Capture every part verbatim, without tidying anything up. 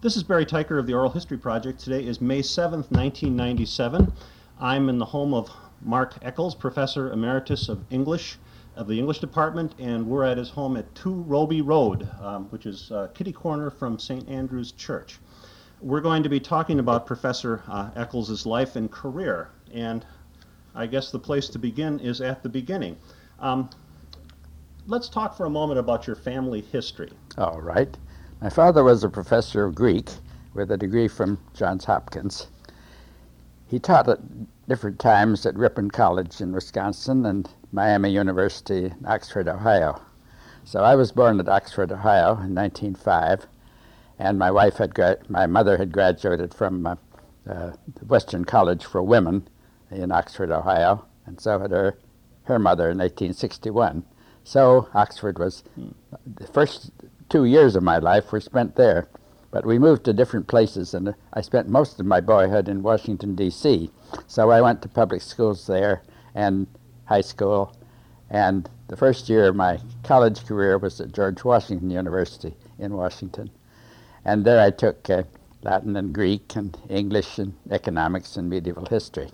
This is Barry Tyker of the Oral History Project. Today is May seventh, nineteen ninety-seven. I'm in the home of Mark Eccles, Professor Emeritus of English of the English Department, and we're at his home at two Roby Road, um, which is uh, kitty corner from Saint Andrew's Church. We're going to be talking about Professor uh, Eccles' life and career, and I guess the place to begin is at the beginning. Um, let's talk for a moment about your family history. All right. My father was a professor of Greek with a degree from Johns Hopkins. He taught at different times at Ripon College in Wisconsin and Miami University in Oxford, Ohio. So I was born at Oxford, Ohio in nineteen oh five, and my wife had gra- my mother had graduated from uh, uh, Western College for Women in Oxford, Ohio, and so had her her mother in eighteen sixty-one. So Oxford was the first two years of my life were spent there, but we moved to different places, and I spent most of my boyhood in Washington, D C So I went to public schools there and high school, and the first year of my college career was at George Washington University in Washington. And there I took uh, Latin and Greek and English and economics and medieval history.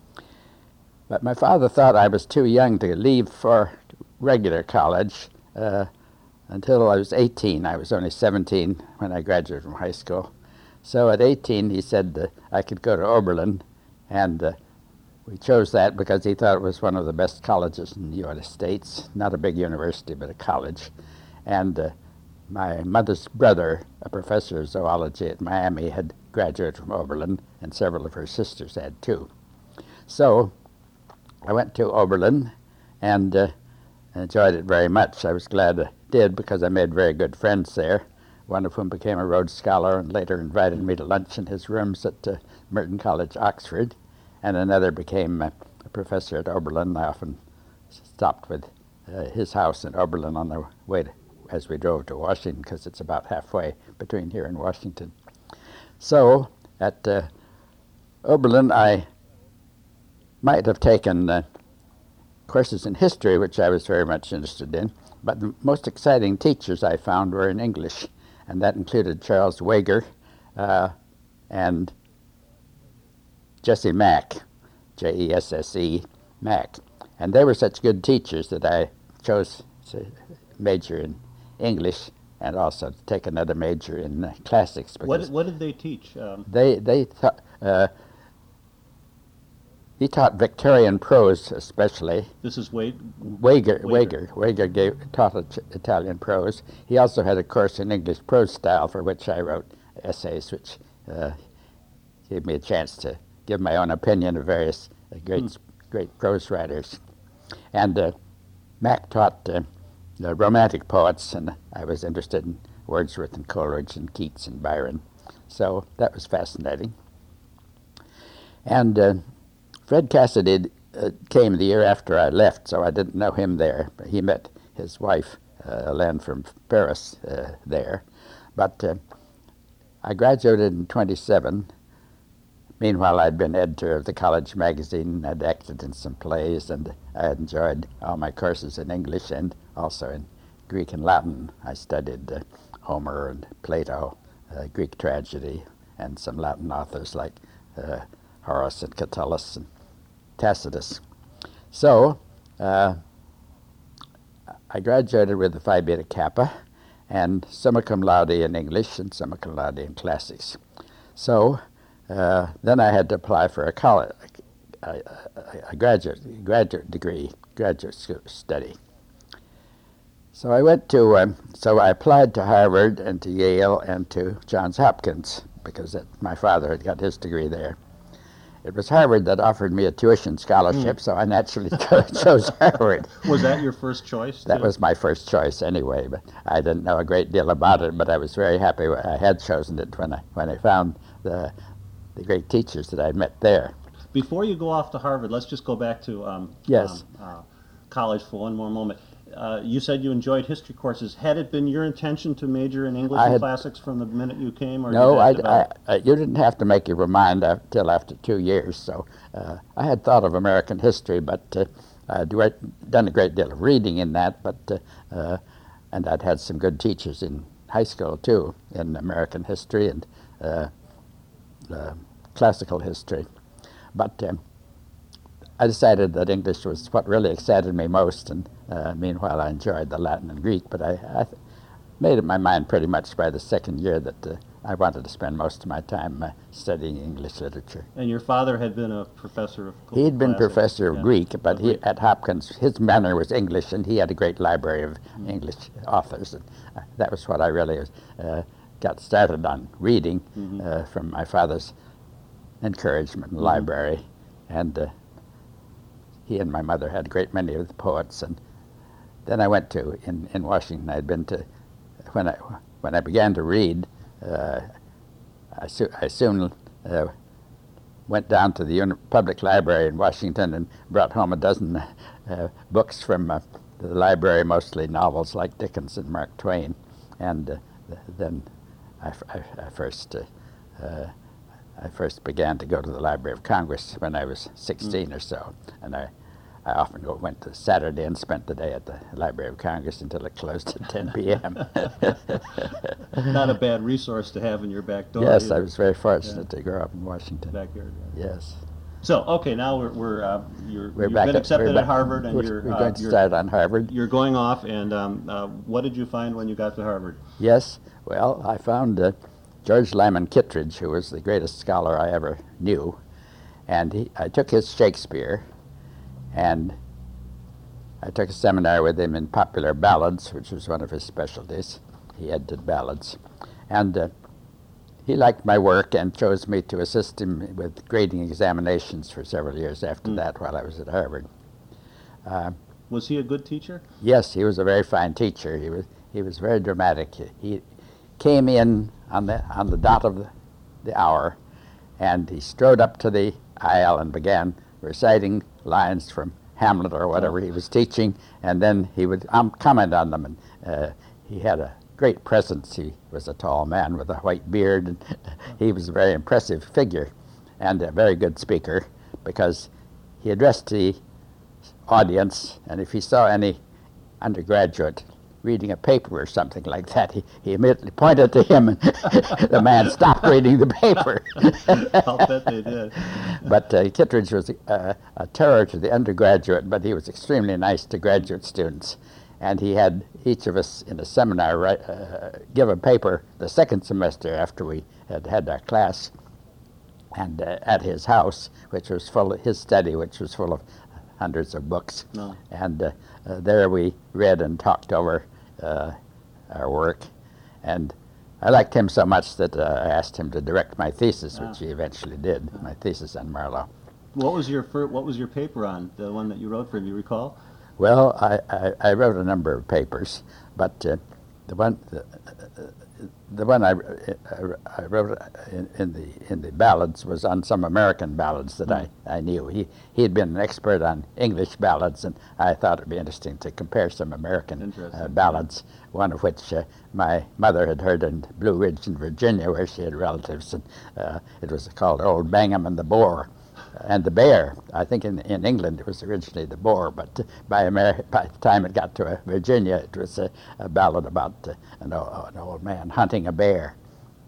But my father thought I was too young to leave for regular college uh, until I was eighteen. I was only seventeen when I graduated from high school. So at eighteen, he said uh, I could go to Oberlin, and uh, we chose that because he thought it was one of the best colleges in the United States. Not a big university, but a college. And uh, my mother's brother, a professor of zoology at Miami, had graduated from Oberlin, and several of her sisters had too. So I went to Oberlin and uh, enjoyed it very much. I was glad I did because I made very good friends there, one of whom became a Rhodes Scholar and later invited me to lunch in his rooms at uh, Merton College, Oxford, and another became uh, a professor at Oberlin. I often stopped with uh, his house in Oberlin on the way to, as we drove to Washington, because it's about halfway between here and Washington. So at uh, Oberlin, I might have taken uh, courses in history, which I was very much interested in, but the most exciting teachers I found were in English, and that included Charles Wager uh, and Jesse Mack, J E S S E, Mack. And they were such good teachers that I chose to major in English and also to take another major in uh, classics. What, what did they teach? Um, they they taught, uh, he taught Victorian prose especially. This is Wade? Wager, Wager. Wager gave, taught it- Italian prose. He also had a course in English prose style for which I wrote essays, which uh, gave me a chance to give my own opinion of various uh, great hmm. great prose writers. And uh, Mack taught uh, the Romantic poets, and I was interested in Wordsworth and Coleridge and Keats and Byron. So that was fascinating. And uh, Fred Cassidy uh, came the year after I left, so I didn't know him there. But he met his wife, uh, Elaine from Paris, uh, there. But uh, I graduated in twenty-seven. Meanwhile, I'd been editor of the college magazine, I'd acted in some plays, and I had enjoyed all my courses in English and also in Greek and Latin. I studied uh, Homer and Plato, uh, Greek tragedy, and some Latin authors like uh, Horace and Catullus and Tacitus. So uh, I graduated with the Phi Beta Kappa and summa cum laude in English and summa cum laude in classics. So uh, then I had to apply for a college, a, a, a graduate graduate degree, graduate study. So I went to, um, so I applied to Harvard and to Yale and to Johns Hopkins because it, my father had got his degree there. It was Harvard that offered me a tuition scholarship, mm. so I naturally chose Harvard. Was that your first choice? That too? was my first choice anyway, but I didn't know a great deal about it, but I was very happy I had chosen it when I when I found the the great teachers that I'd met there. Before you go off to Harvard, let's just go back to um, yes. um, uh, college for one more moment. Uh, you said you enjoyed history courses. Had it been your intention to major in English I and had, classics from the minute you came? Or no, I, I, I, you didn't have to make your mind until after two years. So uh, I had thought of American history, but uh, I'd done a great deal of reading in that, but uh, uh, and I'd had some good teachers in high school too, in American history and uh, uh, classical history. But um, I decided that English was what really excited me most, and uh, meanwhile I enjoyed the Latin and Greek, but I, I th- made up my mind pretty much by the second year that uh, I wanted to spend most of my time uh, studying English literature. And your father had been a professor of He'd been classics, professor of yeah. Greek, but Of he, Greek. at Hopkins, his manner was English, and he had a great library of mm. English authors. And uh, that was what I really was, uh, got started on reading mm-hmm. uh, from my father's encouragement in the mm-hmm. library. And uh, he and my mother had a great many of the poets. And then I went to, in, in Washington, I'd been to, when I, when I began to read, uh, I, su- I soon uh, went down to the uni- public library in Washington and brought home a dozen uh, books from uh, the library, mostly novels like Dickens and Mark Twain. And uh, th- then I, f- I, I first uh, uh, I first began to go to the Library of Congress when I was sixteen mm. or so, and I, I often go, went to Saturday and spent the day at the Library of Congress until it closed at ten p.m. Not a bad resource to have in your back door. Yes, either. I was very fortunate yeah. to grow up in Washington. Backyard. Yeah. Yes. So okay, now we're we're uh, you're we're you've back been at, accepted back, at Harvard, and we're, you're we're uh, going to you're, start on Harvard. You're going off, and um, uh, what did you find when you got to Harvard? Yes, well, I found uh, George Lyman Kittredge, who was the greatest scholar I ever knew, and he, I took his Shakespeare, and I took a seminar with him in popular ballads, which was one of his specialties. He had did ballads, and uh, he liked my work and chose me to assist him with grading examinations for several years after mm. that while I was at Harvard. Uh, was he a good teacher? Yes, he was a very fine teacher. He was he was very dramatic. He came in on the on the dot of the, the hour, and he strode up to the aisle and began reciting lines from Hamlet or whatever oh. he was teaching, and then he would um, comment on them. And uh, he had a great presence. He was a tall man with a white beard, and he was a very impressive figure and a very good speaker, because he addressed the audience, and if he saw any undergraduate reading a paper or something like that, he, he immediately pointed to him, and the man stopped reading the paper. I'll bet they did. But uh, Kittredge was uh, a terror to the undergraduate, but he was extremely nice to graduate students. And he had each of us in a seminar write, uh, give a paper the second semester after we had had our class, and uh, at his house, which was full of his study, which was full of hundreds of books. No. And uh, uh, there we read and talked over uh, our work. And I liked him so much that uh, I asked him to direct my thesis, ah. which he eventually did, ah. my thesis on Marlowe. What was your fir- what was your paper on, the one that you wrote for him, you recall? Well, I, I, I wrote a number of papers, but uh, the one the, uh, the one I, I, I wrote in, in the in the ballads was on some American ballads that mm. I, I knew. He he had been an expert on English ballads, and I thought it'd be interesting to compare some American uh, ballads. One of which uh, my mother had heard in Blue Ridge in Virginia, where she had relatives, and uh, it was called "Old Bangham and the Boar." And the bear. I think in in England it was originally the boar, but by, Ameri- by the time it got to uh, Virginia, it was a, a ballad about uh, an, o- an old man hunting a bear.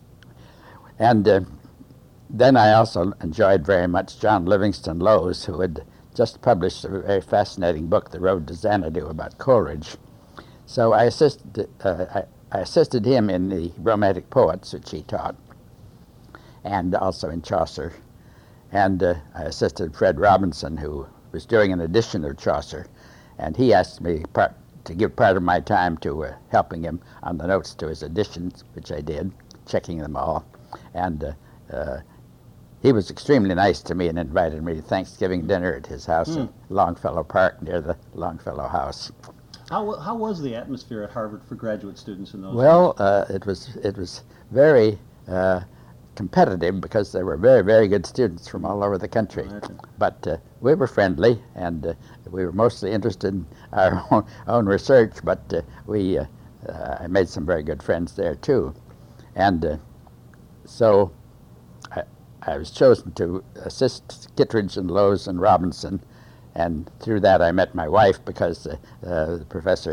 And uh, then I also enjoyed very much John Livingston Lowes, who had just published a very fascinating book, The Road to Xanadu, about Coleridge. So I assisted, uh, I, I assisted him in the Romantic Poets, which he taught, and also in Chaucer. And uh, I assisted Fred Robinson, who was doing an edition of Chaucer, and he asked me part, to give part of my time to uh, helping him on the notes to his editions, which I did, checking them all. And uh, uh, he was extremely nice to me and invited me to Thanksgiving dinner at his house mm. at Longfellow Park, near the Longfellow House. How how was the atmosphere at Harvard for graduate students in those well, days? Well, uh, it was it was very uh, competitive, because there were very, very good students from all over the country. But uh, we were friendly, and uh, we were mostly interested in our own, own research, but uh, we uh, uh, I made some very good friends there too. And uh, so I, I was chosen to assist Kittredge and Lowes and Robinson, and through that I met my wife, because uh, uh, the professor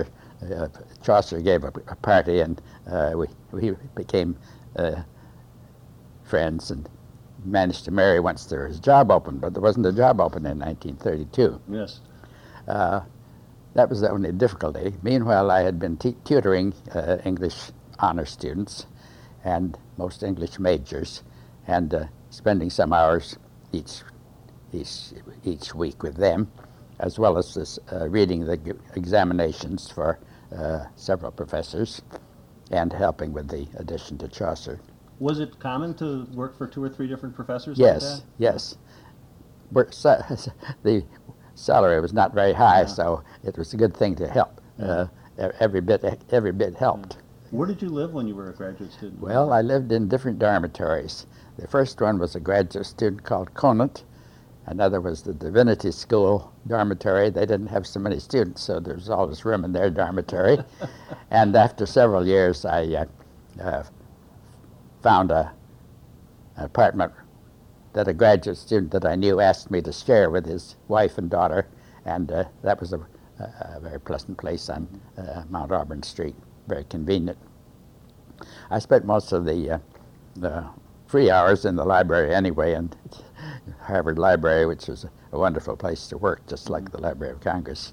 uh, Chaucer gave a, a party, and uh, we we became uh, friends and managed to marry once there was a job open. But there wasn't a job open in nineteen thirty-two. Yes. Uh, that was the only difficulty. Meanwhile, I had been t- tutoring uh, English honor students and most English majors, and uh, spending some hours each each each week with them, as well as this, uh, reading the g- examinations for uh, several professors, and helping with the addition to Chaucer. Was it common to work for two or three different professors Yes, like that? yes. We're, sa- the salary was not very high, Yeah. so it was a good thing to help. Uh, e- every bit, every bit helped. Where did you live when you were a graduate student? Well, I lived in different dormitories. The first one was a graduate student called Conant. Another was the Divinity School dormitory. They didn't have so many students, so there was always room in their dormitory. And after several years, I uh, uh, found a, an apartment that a graduate student that I knew asked me to share with his wife and daughter, and uh, that was a, a, a very pleasant place on uh, Mount Auburn Street, very convenient. I spent most of the, uh, the free hours in the library anyway, and Harvard Library, which was a, a wonderful place to work, just like the Library of Congress.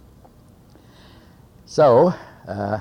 So, uh,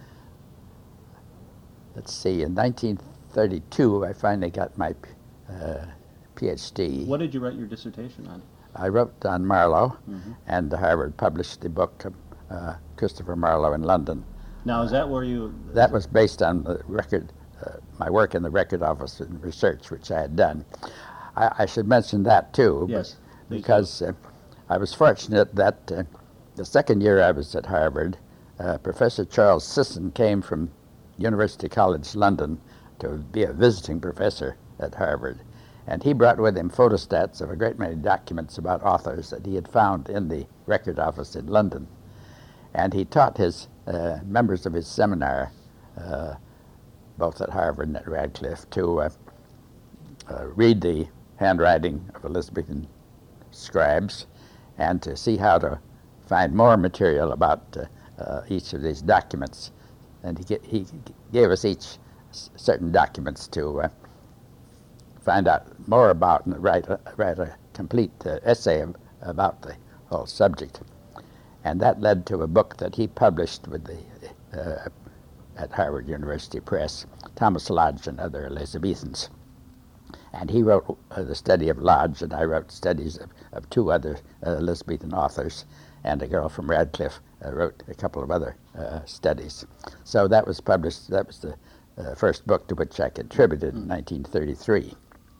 let's see, in nineteen thirty-two, I finally got my uh, PhD. What did you write your dissertation on? I wrote on Marlowe, Mm-hmm. and Harvard published the book, uh, Christopher Marlowe in London. Now, is that where you... That was based on the record, uh, my work in the record office and research, which I had done. I, I should mention that too, Yes, please because uh, I was fortunate that uh, the second year I was at Harvard, uh, Professor Charles Sisson came from University College London to be a visiting professor at Harvard. And he brought with him photostats of a great many documents about authors that he had found in the record office in London. And he taught his uh, members of his seminar, uh, both at Harvard and at Radcliffe, to uh, uh, read the handwriting of Elizabethan scribes and to see how to find more material about uh, uh, each of these documents. And he, ge- he gave us each s- certain documents to uh, find out more about and write a, write a complete uh, essay of, about the whole subject. And that led to a book that he published with the uh, at Harvard University Press, Thomas Lodge and Other Elizabethans. And he wrote uh, the study of Lodge, and I wrote studies of, of two other uh, Elizabethan authors, and a girl from Radcliffe uh, wrote a couple of other uh, studies. So that was published, that was the uh, first book to which I contributed in nineteen thirty-three.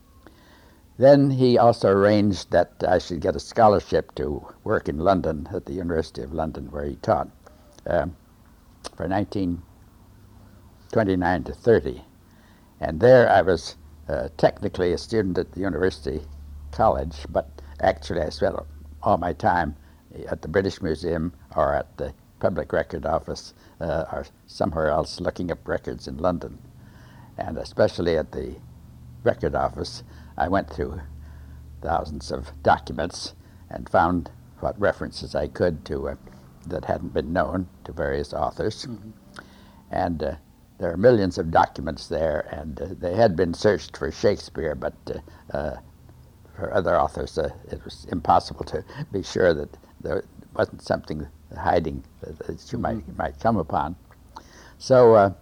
Then he also arranged that I should get a scholarship to work in London at the University of London, where he taught um, for nineteen twenty-nine to thirty. And there I was uh, technically a student at the University College, but actually I spent all my time at the British Museum or at the Public Record Office uh, or somewhere else looking up records in London. And especially at the Record Office, I went through thousands of documents and found what references I could to uh, that hadn't been known to various authors. Mm-hmm. And uh, there are millions of documents there, and uh, they had been searched for Shakespeare, but uh, uh, for other authors uh, it was impossible to be sure that there wasn't something hiding that, that you Mm-hmm. might might come upon. So uh,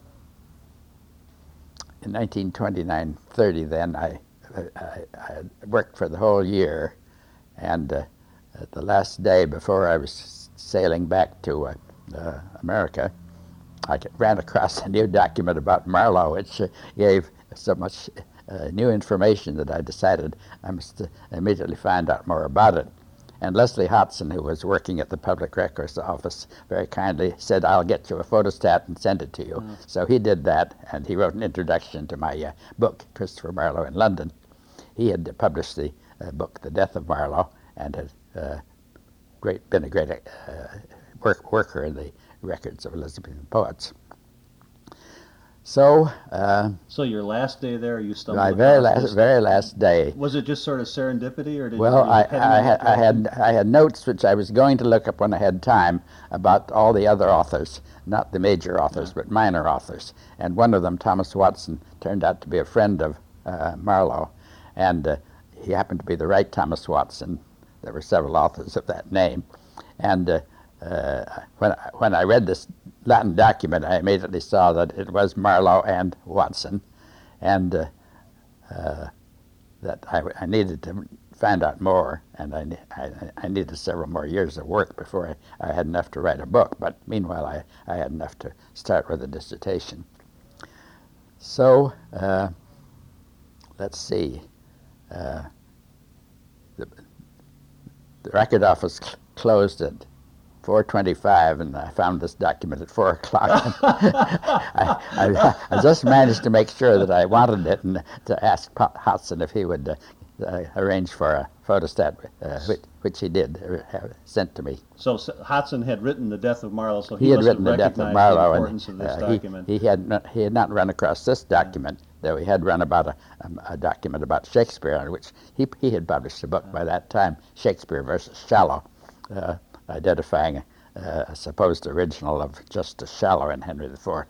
in nineteen twenty-nine thirty, then I, I, I worked for the whole year, and uh, at the last day before I was sailing back to uh, uh, America, I ran across a new document about Marlowe, which uh, gave so much uh, new information that I decided I must uh, immediately find out more about it. And Leslie Hodson, who was working at the Public Records Office, very kindly said, "I'll get you a photostat and send it to you." Mm. So he did that, and he wrote an introduction to my uh, book, Christopher Marlowe in London. He had published the uh, book, The Death of Marlowe, and had uh, great, been a great uh, work, worker in the records of Elizabethan poets. So, uh, So your last day there, you stumbled my across very last, this. very last day. Was it just sort of serendipity, or did Well, you I, heading I, in had, that I had direction? I had notes which I was going to look up when I had time about all the other authors, not the major authors, Yeah. but minor authors. And one of them, Thomas Watson, turned out to be a friend of uh, Marlowe, and uh, he happened to be the right Thomas Watson. There were several authors of that name, and uh, uh, when I, when I read this Latin document, I immediately saw that it was Marlowe and Watson, and uh, uh, that I, I needed to find out more, and I, I, I needed several more years of work before I, I had enough to write a book. But meanwhile, I, I had enough to start with a dissertation. So uh, let's see. Uh, the, the record office cl- closed at four twenty-five, and I found this document at four o'clock. I, I, I just managed to make sure that I wanted it, and to ask Hodson if he would uh, uh, arrange for a photostat, uh, which, which he did uh, have sent to me. So S- Hodson had written The Death of Marlowe, so he, He had must written have The Death of recognized Marlowe, the and importance of this uh, he, document. he had not, he had not run across this document, though he had run about a, a, a document about Shakespeare, on which he he had published a book by that time, Shakespeare versus Shallow, uh, identifying a, a supposed original of Justice Shallow in Henry the Fourth.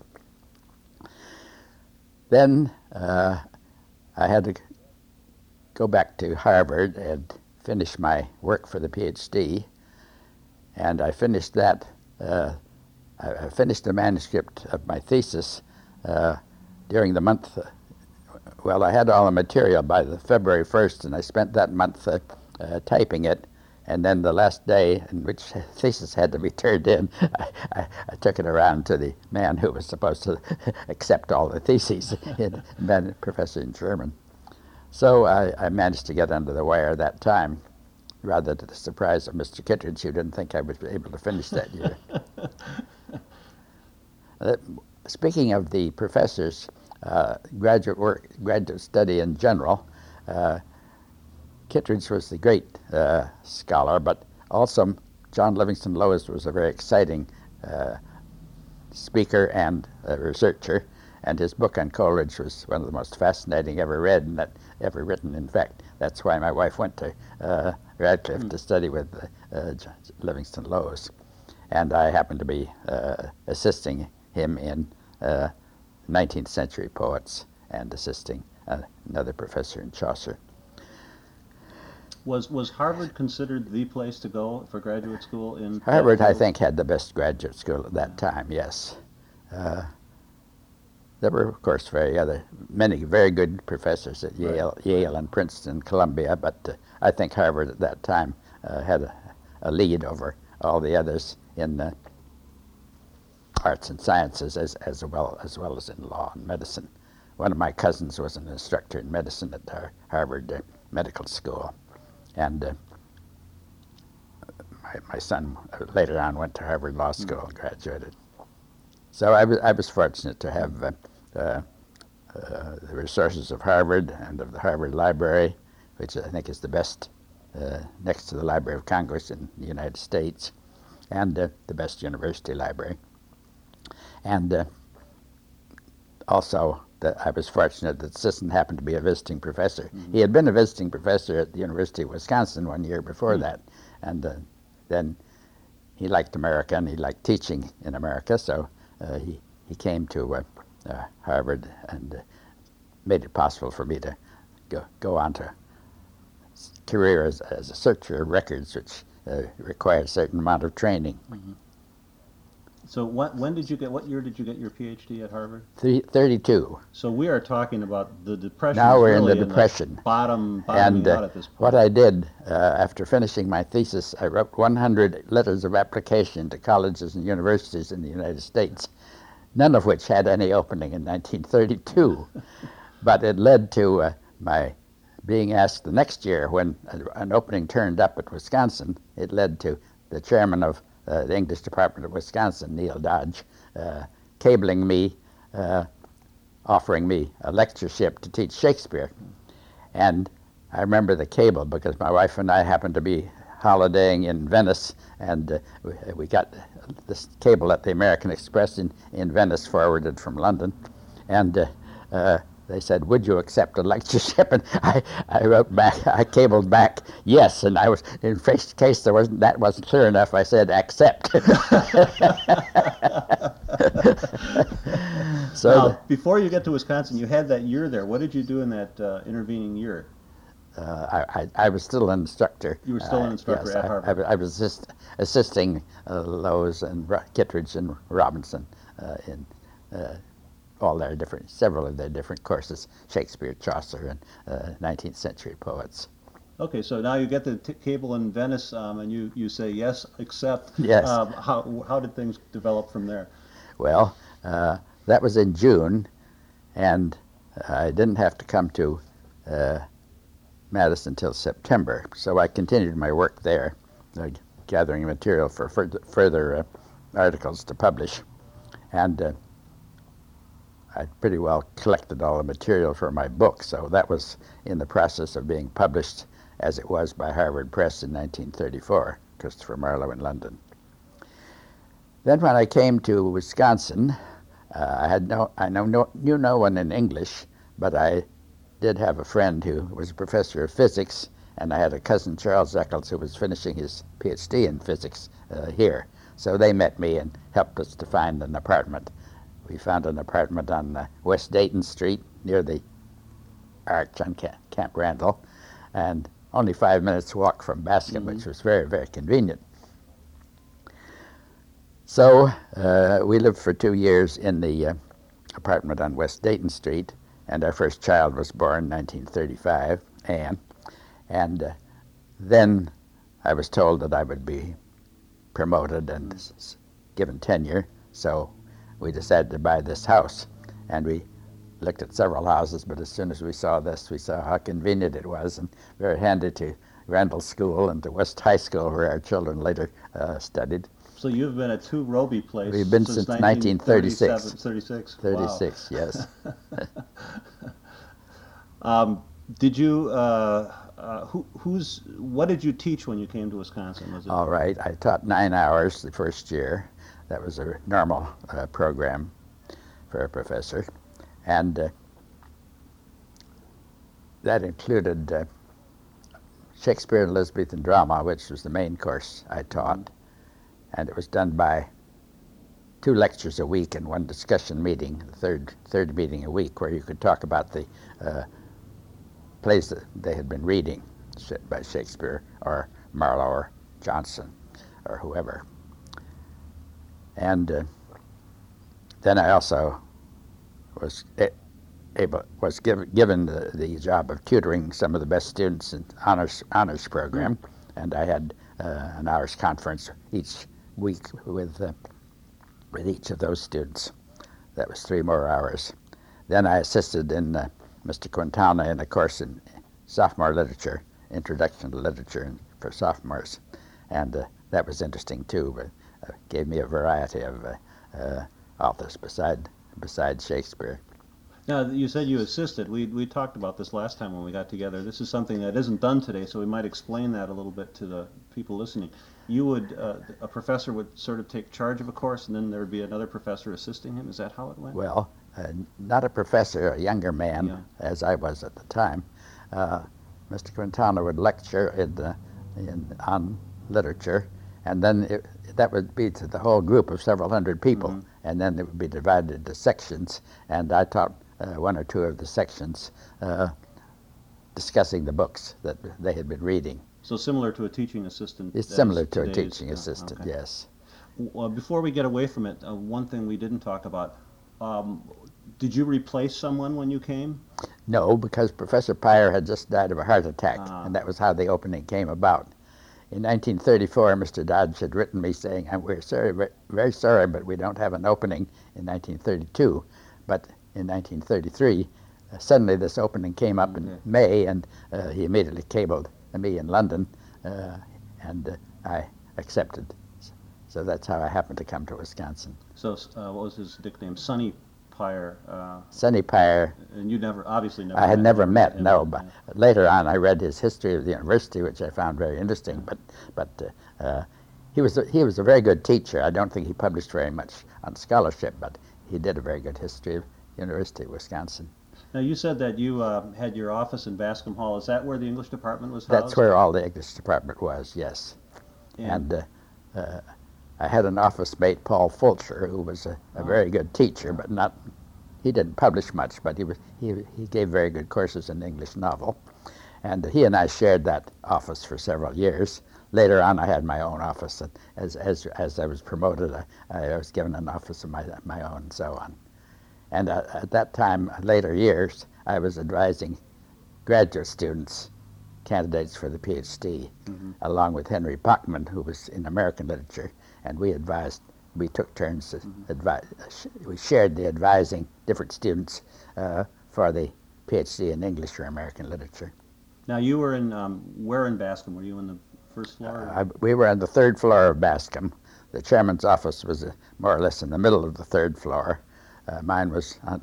Then uh, I had to go back to Harvard and finish my work for the PhD, and I finished that. Uh, I, I finished the manuscript of my thesis uh, during the month. Uh, well, I had all the material by the February first, and I spent that month uh, uh, typing it. And then the last day in which thesis had to be turned in, I, I, I took it around to the man who was supposed to accept all the theses, a man, professor in German. So I, I managed to get under the wire that time, rather to the surprise of Mister Kittredge, who didn't think I would be able to finish that year. uh, speaking of the professors, uh, graduate work, graduate study in general, uh, Kittredge was the great uh, scholar, but also John Livingston Lowes was a very exciting uh, speaker and a researcher, and his book on Coleridge was one of the most fascinating ever read and that ever written. In fact, that's why my wife went to uh, Radcliffe mm. to study with uh, John Livingston Lowes, and I happened to be uh, assisting him in uh, nineteenth century poets and assisting uh, another professor in Chaucer. Was was Harvard considered the place to go for graduate school in Harvard, I think, had the best graduate school at that time, yes. Uh, there were, of course, very other, many very good professors at Yale, right. Yale and Princeton, Columbia, but uh, I think Harvard at that time uh, had a, a lead over all the others in uh, arts and sciences as, as, well, as well as in law and medicine. One of my cousins was an instructor in medicine at Har- Harvard uh, Medical School. And uh, my, my son uh, later on went to Harvard Law School and graduated. So I was, I was fortunate to have uh, uh, uh, the resources of Harvard and of the Harvard Library, which I think is the best uh, next to the Library of Congress in the United States, and uh, the best university library. And uh, also, that I was fortunate that Sisson happened to be a visiting professor. Mm-hmm. He had been a visiting professor at the University of Wisconsin one year before mm-hmm. that, and uh, then he liked America and he liked teaching in America, so uh, he, he came to uh, uh, Harvard and uh, made it possible for me to go, go on to a career as, as a searcher of records, which uh, required a certain amount of training. Mm-hmm. So what, when did you get, what year did you get your PhD at Harvard? Three, thirty-two. So we are talking about the Depression. Now we're really in the Depression. In the bottom, bottoming and, uh, out at this point. What I did uh, after finishing my thesis, I wrote one hundred letters of application to colleges and universities in the United States, none of which had any opening in nineteen thirty-two. But it led to uh, my being asked the next year when a, an opening turned up at Wisconsin. It led to the chairman of Uh, the English Department of Wisconsin, Neil Dodge, uh, cabling me, uh, offering me a lectureship to teach Shakespeare. And I remember the cable because my wife and I happened to be holidaying in Venice, and uh, we, we got this cable at the American Express in, in Venice forwarded from London. And uh, uh, they said, would you accept a lectureship? And I, I wrote back, I cabled back, yes. And I was, in case there wasn't, that wasn't clear enough, I said, accept. So now, the, before you get to Wisconsin, you had that year there. What did you do in that uh, intervening year? Uh, I, I, I was still an instructor. You were still an instructor uh, yes, at I, Harvard. I, I was assist, assisting uh, Lowes and Ro- Kittredge and Robinson uh, in uh, all their different, several of their different courses, Shakespeare, Chaucer, and uh, nineteenth century poets. Okay, so now you get the t- cable in Venice, um, and you, you say yes, accept. Yes. Um, how how did things develop from there? Well, uh, that was in June, and I didn't have to come to uh, Madison until September, so I continued my work there, uh, gathering material for further, further uh, articles to publish, and uh, I pretty well collected all the material for my book, so that was in the process of being published as it was by Harvard Press in nineteen thirty-four, Christopher Marlowe in London. Then when I came to Wisconsin, uh, I had no, I know no, knew no one in English, but I did have a friend who was a professor of physics, and I had a cousin, Charles Eccles, who was finishing his P H D in physics uh, here. So they met me and helped us to find an apartment. We found an apartment on uh, West Dayton Street near the Arch on Ca- Camp Randall, and only five minutes walk from Bascom, mm-hmm. which was very, very convenient. So uh, we lived for two years in the uh, apartment on West Dayton Street, and our first child was born in nineteen thirty-five, Anne. And uh, then I was told that I would be promoted and s- given tenure, so we decided to buy this house. And we looked at several houses, but as soon as we saw this, we saw how convenient it was and very handy to Randall School and to West High School, where our children later uh, studied. So you've been at two Roby Place We've been since, since nineteen thirty-six. thirty-six. thirty-six, Wow. Yes. um, did you, uh, uh, who, who's, what did you teach when you came to Wisconsin? Was it? All right, I taught nine hours the first year. That was a normal uh, program for a professor. And uh, that included uh, Shakespeare and Elizabethan drama, which was the main course I taught. And it was done by two lectures a week and one discussion meeting, the third, third meeting a week, where you could talk about the uh, plays that they had been reading by Shakespeare or Marlowe or Johnson or whoever. And uh, then I also was a- able was given given the, the job of tutoring some of the best students in honors honors program, mm. and I had uh, an hour's conference each week with uh, with each of those students. That was three more hours. Then I assisted in uh, Mister Quintana in a course in sophomore literature, Introduction to Literature in, for sophomores, and uh, that was interesting too. But uh, gave me a variety of uh, uh, authors beside beside Shakespeare. Now, you said you assisted. We we talked about this last time when we got together. This is something that isn't done today, so we might explain that a little bit to the people listening. You would, uh, a professor would sort of take charge of a course, and then there would be another professor assisting him. Is that how it went? Well, uh, not a professor, a younger man, yeah. as I was at the time. Uh, Mister Quintana would lecture in, uh, in, on literature, and then it, that would be to the whole group of several hundred people, mm-hmm. and then it would be divided into sections, and I taught uh, one or two of the sections uh, discussing the books that they had been reading. So similar to a teaching assistant. It's similar to a teaching assistant, okay. Yes. Well, before we get away from it, uh, one thing we didn't talk about, um, did you replace someone when you came? No, because Professor Pyre had just died of a heart attack, ah. and that was how the opening came about. In nineteen thirty-four, Mister Dodge had written me saying, we're sorry, very sorry, but we don't have an opening in nineteen thirty-two. But in nineteen thirty-three, uh, suddenly this opening came up okay. in May, and uh, he immediately cabled me in London, uh, and uh, I accepted. So that's how I happened to come to Wisconsin. So uh, what was his nickname? Sonny Pyre. Uh, Sonny Pyre. And you never, obviously never I had met never him. met, him. no, but yeah. Later on I read his history of the university, which I found very interesting, but but uh, uh, he was a, he was a very good teacher. I don't think he published very much on scholarship, but he did a very good history of University of Wisconsin. Now, you said that you uh, had your office in Bascom Hall. Is that where the English department was housed? That's where all the English department was, yes. And, and uh, uh, I had an office mate, Paul Fulcher, who was a, a oh. very good teacher, but not, he didn't publish much, but he was he, he gave very good courses in English novel. And he and I shared that office for several years. Later on, I had my own office, and as as as I was promoted, I, I was given an office of my my own, and so on. And uh, at that time, later years, I was advising graduate students, candidates for the PhD, mm-hmm. along with Henry Bachman, who was in American literature, and we advised. We took turns to mm-hmm. advise. We shared the advising different students uh, for the PhD in English or American literature. Now, you were in um, where in Bascom? Were you in the first floor? Uh, I, we were on the third floor of Bascom. The chairman's office was uh, more or less in the middle of the third floor. Uh, mine was on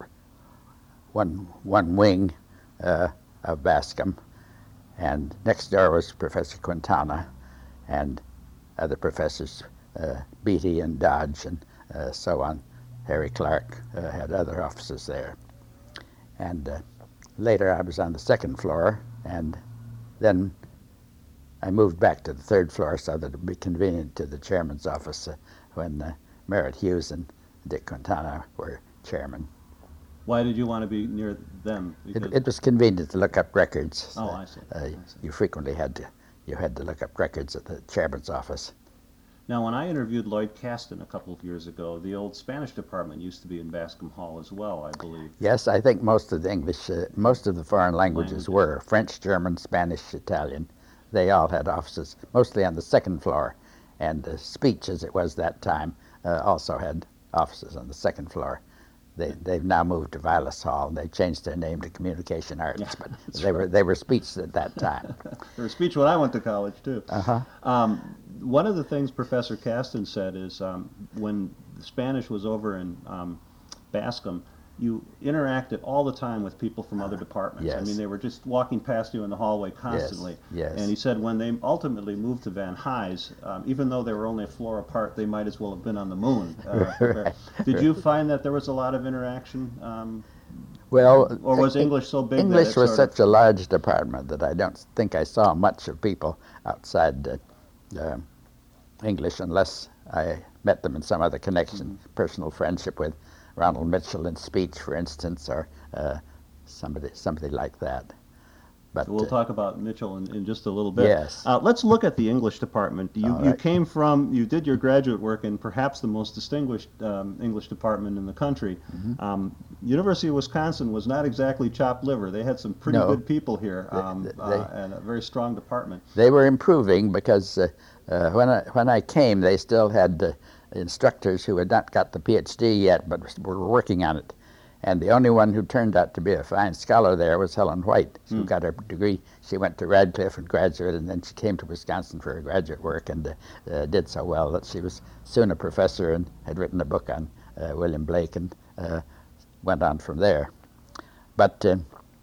one one wing uh, of Bascom, and next door was Professor Quintana, and other professors, uh, Beatty and Dodge, and uh, so on. Harry Clark uh, had other offices there. And uh, later I was on the second floor, and then I moved back to the third floor so that it would be convenient to the chairman's office uh, when uh, Merritt Hughes and Dick Quintana were chairman. Why did you want to be near them? It, it was convenient to look up records. Oh, I see. Uh, I see. You frequently had to you had to look up records at the chairman's office. Now, when I interviewed Lloyd Caston a couple of years ago, the old Spanish department used to be in Bascom Hall as well, I believe. Yes, I think most of the English, uh, most of the foreign languages, languages were French, German, Spanish, Italian. They all had offices, mostly on the second floor, and uh, speech, as it was that time, uh, also had offices on the second floor. They, they've now moved to Vilas Hall. They changed their name to Communication Arts, yeah, but they right. were they were speech at that time. They were speech when I went to college too. Uh-huh. Um, one of the things Professor Caston said is um, when Spanish was over in um, Bascom, you interacted all the time with people from other departments. Yes. I mean, they were just walking past you in the hallway constantly. Yes. Yes. And he said when they ultimately moved to Van Nuys, um, even though they were only a floor apart, they might as well have been on the moon. Uh, right. Did you find that there was a lot of interaction? Um, well, or was English so big? English that it was sort such a large department that I don't think I saw much of people outside uh, uh, English unless I met them in some other connection, mm-hmm. personal friendship with Ronald Mitchell in speech, for instance, or uh, somebody somebody like that. But so we'll uh, talk about Mitchell in, in just a little bit. Yes. Uh, let's look at the English department. You, All you right. came from, you did your graduate work in perhaps the most distinguished um, English department in the country. Mm-hmm. um, University of Wisconsin was not exactly chopped liver. They had some pretty no. good people here, um, they, they, uh, and a very strong department. They were improving because uh, uh, when I when I came, they still had uh, instructors who had not got the PhD yet, but were working on it. And the only one who turned out to be a fine scholar there was Helen White, who mm. got her degree. She went to Radcliffe and graduated, and then she came to Wisconsin for her graduate work and uh, uh, did so well that she was soon a professor and had written a book on uh, William Blake and uh, went on from there. But uh,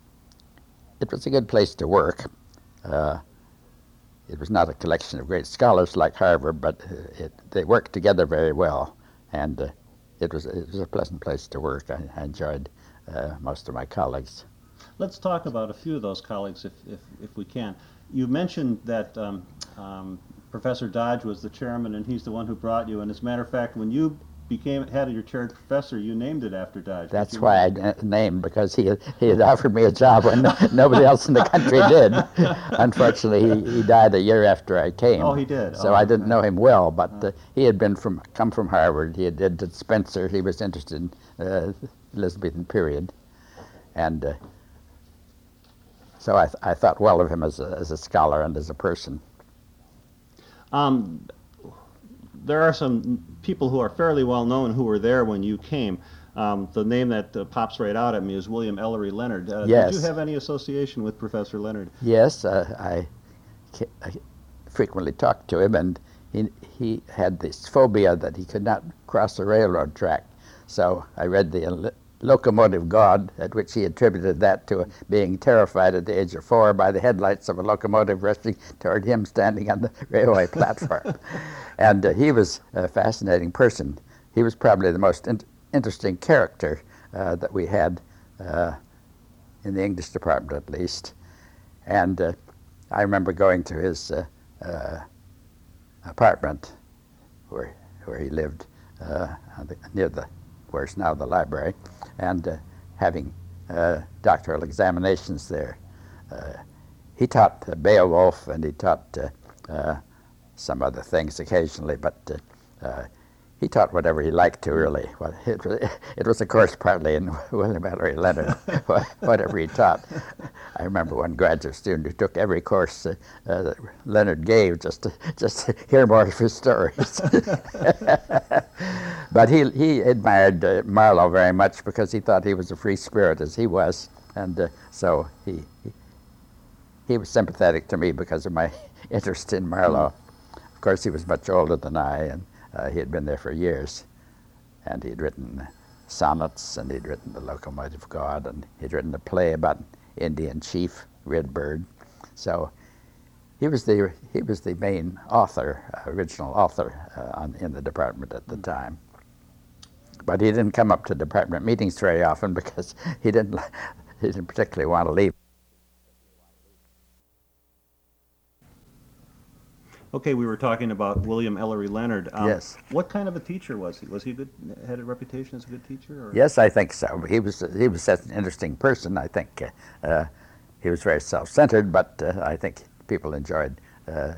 it was a good place to work. Uh, it was not a collection of great scholars like Harvard, but it, they worked together very well. And uh, It was, it was a pleasant place to work. I, I enjoyed uh, most of my colleagues. Let's talk about a few of those colleagues, if, if, if we can. You mentioned that um, um, Professor Dodge was the chairman, and he's the one who brought you. And as a matter of fact, when you became head of your chair professor, you named it after Dodge. That's why I d- named, because he had, he had offered me a job when nobody else in the country did. Unfortunately, he, he died a year after I came. Oh, he did. So oh, I didn't okay. know him well, but uh, he had been from come from Harvard. He had did at Spencer. He was interested in uh, Elizabethan period, and uh, so I, th- I thought well of him as a, as a scholar and as a person. Um, there are some people who are fairly well known who were there when you came. Um, the name that uh, pops right out at me is William Ellery Leonard. Uh, yes. Did you have any association with Professor Leonard? Yes, uh, I, I frequently talked to him, and he he had this phobia that he could not cross a railroad track. So I read the Locomotive God, at which he attributed that to being terrified at the age of four by the headlights of a locomotive rushing toward him standing on the railway platform. And uh, he was a fascinating person. He was probably the most in- interesting character uh, that we had uh, in the English department, at least. And uh, I remember going to his uh, uh, apartment where where he lived uh, near the where's now the library, and uh, having uh, doctoral examinations there. Uh, he taught uh, Beowulf, and he taught uh, uh, some other things occasionally, but uh, uh, he taught whatever he liked to, really. Well, it, was, it was, of course, partly in William Ellery Leonard, whatever he taught. I remember one graduate student who took every course uh, uh, that Leonard gave just to, just to hear more of his stories. But he, he admired uh, Marlowe very much because he thought he was a free spirit, as he was, and uh, so he, he he was sympathetic to me because of my interest in Marlowe. Of course, he was much older than I, and Uh, he had been there for years, and he'd written sonnets, and he'd written The Locomotive God, and he'd written a play about Indian chief, Red Bird. So he was the he was the main author, uh, original author uh, on, in the department at the time. But he didn't come up to department meetings very often because he didn't he didn't particularly want to leave. Okay, we were talking about William Ellery Leonard. Um, Yes. What kind of a teacher was he? Was he good? Had a reputation as a good teacher? Or? Yes, I think so. He was he was such an interesting person. I think uh, uh, he was very self-centered, but uh, I think people enjoyed uh,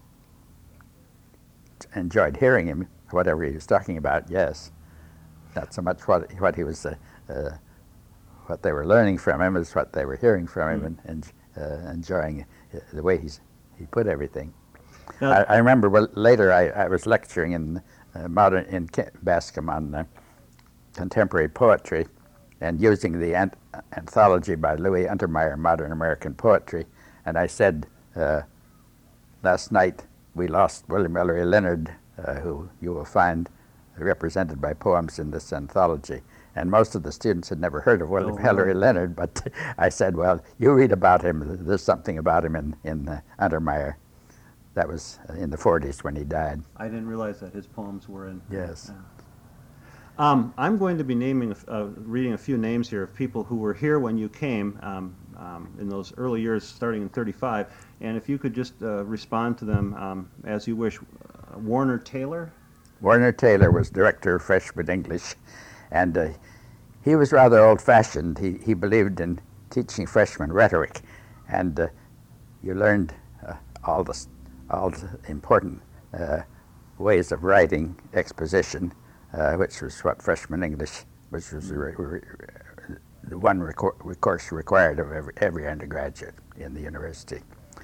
enjoyed hearing him, whatever he was talking about. Yes, not so much what what he was uh, uh, what they were learning from him as what they were hearing from him, mm. and, and uh, enjoying the way he's he put everything. Now, I, I remember well, later I, I was lecturing in uh, modern in Bascom on uh, contemporary poetry, and using the ant- anthology by Louis Untermeyer, Modern American Poetry, and I said, uh, last night we lost William Ellery Leonard, uh, who you will find represented by poems in this anthology. And most of the students had never heard of William oh, Ellery really? Leonard, but I said, well, you read about him. There's something about him in, in uh, Untermeyer. That was in the forties when he died. I didn't realize that his poems were in. Yes. Uh, um, I'm going to be naming, uh, reading a few names here of people who were here when you came um, um, in those early years, starting in thirty-five. And if you could just uh, respond to them um, as you wish. Uh, Warner Taylor. Warner Taylor was director of freshman English, and uh, he was rather old-fashioned. He he believed in teaching freshmen rhetoric, and uh, you learned uh, all the all the important uh, ways of writing exposition, uh, which was what freshman English, which was the, re- re- the one reco- course required of every, every undergraduate in the university.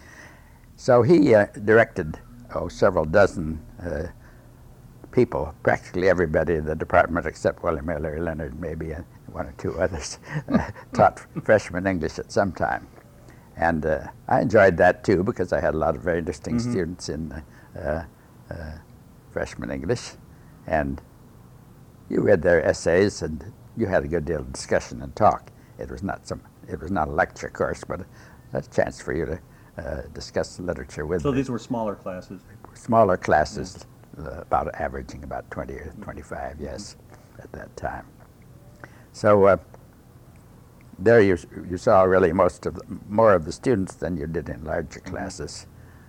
So he uh, directed oh, several dozen uh, people, practically everybody in the department except William Ellery Leonard, maybe uh, one or two others, uh, taught freshman English at some time. And uh, I enjoyed that too because I had a lot of very interesting mm-hmm. students in uh, uh, freshman English, and you read their essays and you had a good deal of discussion and talk. It was not some, it was not a lecture course, but a, a chance for you to uh, discuss the literature with. So me. These were smaller classes. Smaller classes, yeah. uh, about averaging about twenty or twenty-five, mm-hmm. yes, at that time. So. Uh, There you you saw really most of the, more of the students than you did in larger classes.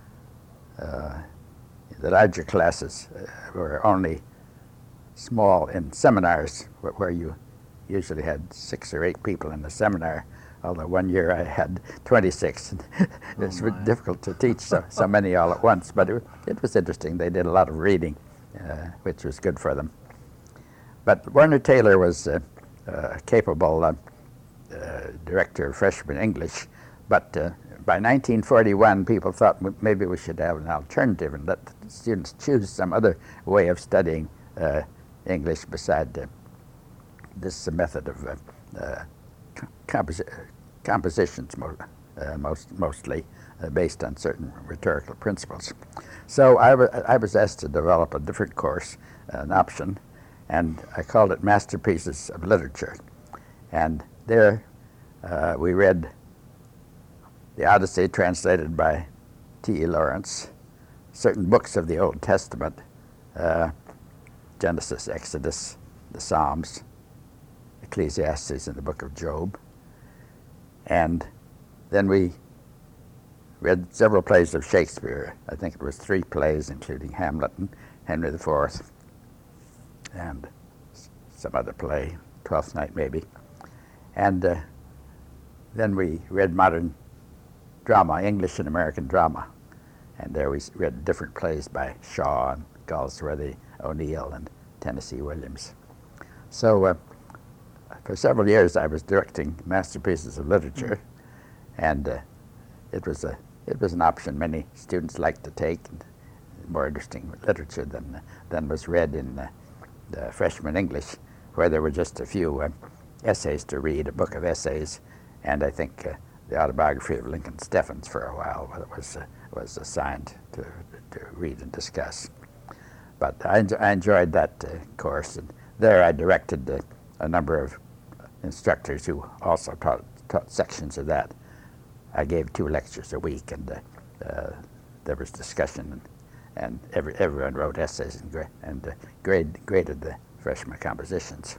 Uh, the larger classes uh, were only small in seminars, where, where you usually had six or eight people in the seminar. Although one year I had twenty-six, it's oh difficult to teach so, so many all at once. But it, it was interesting. They did a lot of reading, uh, which was good for them. But Warner Taylor was uh, uh, capable. Uh, Uh, director of freshman English, but uh, by nineteen forty-one people thought maybe we should have an alternative and let the students choose some other way of studying uh, English beside uh, this method of uh, uh, composi- compositions mo- uh, most, mostly uh, based on certain rhetorical principles. So I, w- I was asked to develop a different course, uh, an option, and I called it Masterpieces of Literature. And there uh, we read the Odyssey translated by T E Lawrence, certain books of the Old Testament, uh, Genesis, Exodus, the Psalms, Ecclesiastes and the book of Job. And then we read several plays of Shakespeare. I think it was three plays, including Hamlet and Henry the Fourth, and some other play, Twelfth Night maybe. And uh, then we read modern drama, English and American drama. And there we read different plays by Shaw and Galsworthy, O'Neill, and Tennessee Williams. So uh, for several years I was directing masterpieces of literature, and uh, it was a it was an option many students liked to take, and more interesting literature than than was read in uh, the freshman English, where there were just a few uh, essays to read, a book of essays, and I think uh, the autobiography of Lincoln Steffens for a while was uh, was assigned to to read and discuss. But I, enjo- I enjoyed that uh, course, and there I directed uh, a number of instructors who also taught, taught sections of that. I gave two lectures a week, and uh, uh, there was discussion, and, and every, everyone wrote essays and, gra- and uh, grade, graded the freshman compositions.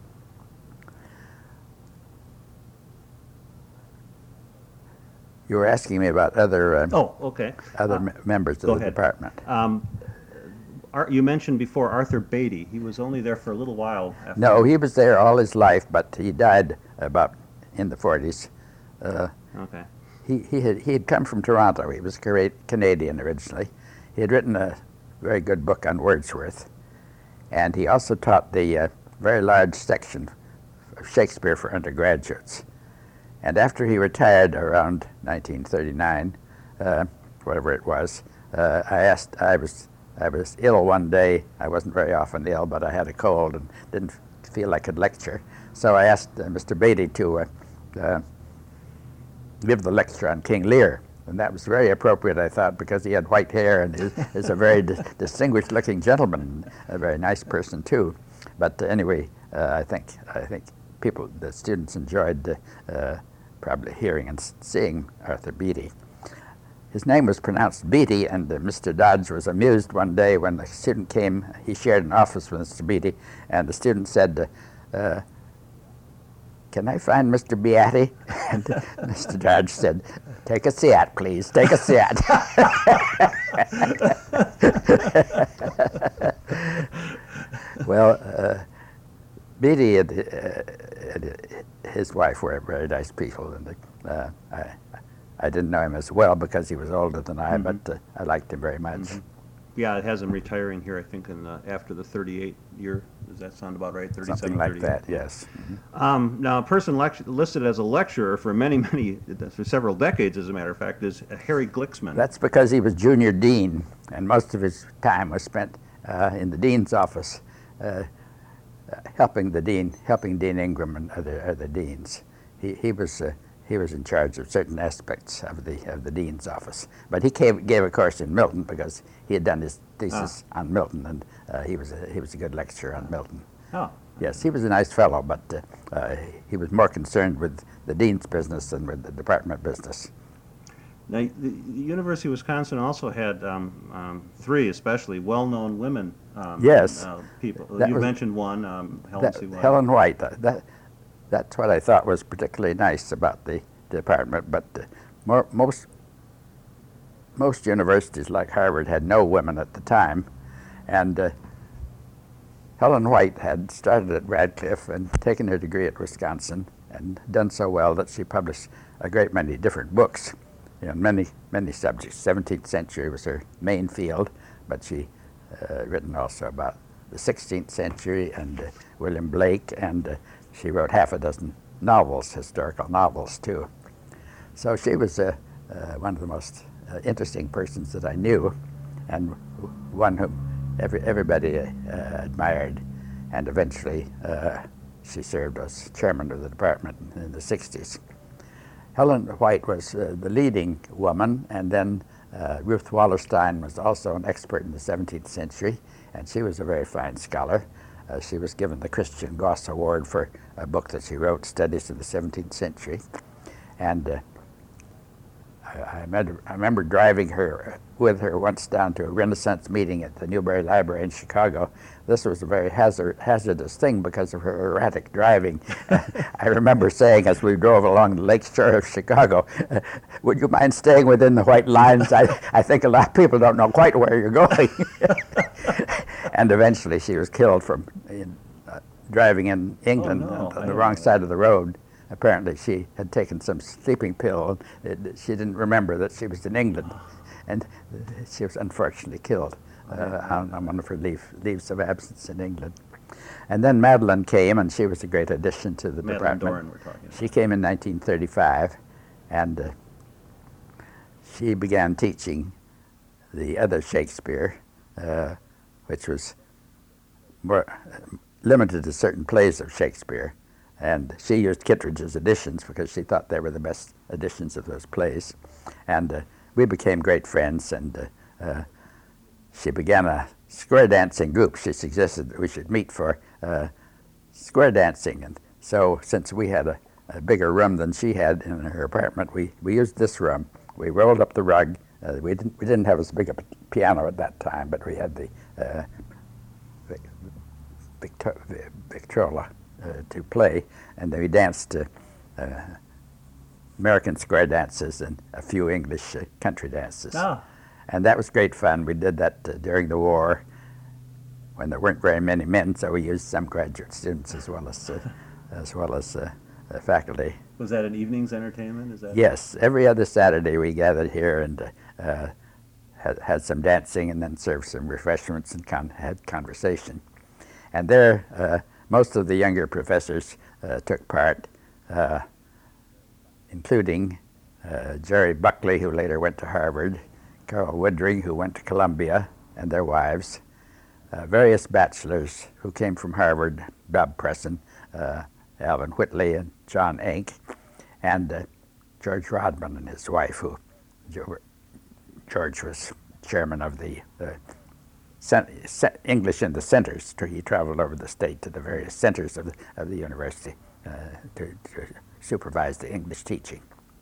You were asking me about other uh, Oh, okay. other Uh, me- members go of the ahead. department. Um, Ar- you mentioned before Arthur Beatty. He was only there for a little while. After No, he was there all his life, but he died about in the forties. Uh, Okay. he, he, had, he had come from Toronto. He was Cana- Canadian originally. He had written a very good book on Wordsworth, and he also taught the uh, very large section of Shakespeare for undergraduates. And after he retired around nineteen thirty-nine, uh, whatever it was, uh, I asked, I was I was ill one day. I wasn't very often ill, but I had a cold and didn't feel I could lecture. So I asked uh, Mister Beatty to uh, uh, give the lecture on King Lear. And that was very appropriate, I thought, because he had white hair and is, is a very di- distinguished-looking gentleman, a very nice person too. But uh, anyway, uh, I think I think people, the students, enjoyed uh, uh, probably hearing and s- seeing Arthur Beatty. His name was pronounced Beatty, and uh, Mister Dodge was amused one day when the student came. He shared an office with Mister Beatty, and the student said, uh, uh, "Can I find Mister Beatty?" And uh, Mister Dodge said, "Take a seat, please. Take a seat." Well, uh, Beatty and, uh, and his wife were very nice people, and uh, I. I didn't know him as well because he was older than I, Mhm. but uh, I liked him very much. Mhm. Yeah, it has him retiring here, I think, in the, after the thirty-eight year. Does that sound about right? thirty-seven, Something like thirty-eight. that, yes. Um, now, a person lect- listed as a lecturer for many, many, for several decades, as a matter of fact, is Harry Glicksman. That's because he was junior dean, and most of his time was spent uh, in the dean's office, uh, uh, helping the dean, helping Dean Ingram and other other deans. He he was. Uh, He was in charge of certain aspects of the of the dean's office, but he gave, gave a course in Milton because he had done his thesis Ah. on Milton, and uh, he was a, he was a good lecturer on Milton. Oh. Yes, he was a nice fellow, but uh, uh, he was more concerned with the dean's business than with the department business. Now, the the University of Wisconsin also had um, um, three, especially well-known women. Um, Yes. Uh, people. That You was- mentioned one, um, Helen That- C. White. Helen White. uh, That that's what I thought was particularly nice about the department. But uh, more, most most universities like Harvard had no women at the time, and uh, Helen White had started at Radcliffe and taken her degree at Wisconsin and done so well that she published a great many different books, you know, many many subjects. seventeenth century was her main field, but she uh, written also about the sixteenth century and uh, William Blake, and uh, she wrote half a dozen novels, historical novels too. So she was uh, uh, one of the most uh, interesting persons that I knew, and one whom every, everybody uh, admired. And eventually uh, she served as chairman of the department in the sixties. Helen White was uh, the leading woman, and then uh, Ruth Wallerstein was also an expert in the seventeenth century, and she was a very fine scholar. Uh, she was given the Christian Goss Award for a book that she wrote, Studies of the seventeenth century. And uh, I remember, I remember driving her with her once down to a Renaissance meeting at the Newberry Library in Chicago. This was a very hazard, hazardous thing because of her erratic driving. I remember saying as we drove along the lake shore of Chicago, uh, would you mind staying within the white lines? I, I think a lot of people don't know quite where you're going. And eventually she was killed from in, uh, driving in England oh, no. on, on the wrong side of the road. Apparently she had taken some sleeping pill. It, she didn't remember that she was in England, and she was unfortunately killed uh, on, on one of her leave, leaves of absence in England. And then Madeline came, and she was a great addition to the Madeline department. Doran, we're talking about. She came in nineteen thirty-five, and uh, she began teaching the other Shakespeare, uh, which was more uh, limited to certain plays of Shakespeare. And she used Kittredge's editions because she thought they were the best editions of those plays. And uh, we became great friends, and uh, uh, she began a square dancing group. She suggested that we should meet for uh, square dancing. And so since we had a, a bigger room than she had in her apartment, we, we used this room. We rolled up the rug. Uh, we, didn't, we didn't have as big a piano at that time, but we had the uh, Victor, Victrola. Uh, to play, and then we danced uh, uh, American square dances and a few English uh, country dances. Ah. And that was great fun. We did that uh, during the war when there weren't very many men, so we used some graduate students as well as uh, as well as uh, uh, faculty. Was that an evening's entertainment? Is that Yes, every other Saturday we gathered here and uh, uh, had, had some dancing and then served some refreshments and con- had conversation. And there, uh, most of the younger professors uh, took part, uh, including uh, Jerry Buckley, who later went to Harvard, Carol Woodring, who went to Columbia, and their wives, uh, various bachelors who came from Harvard, Bob Presson, uh, Alvin Whitley, and John Enck, and uh, George Rodman and his wife, who George was chairman of the uh, English in the centers. He traveled over the state to the various centers of the, of the university uh, to, to supervise the English teaching.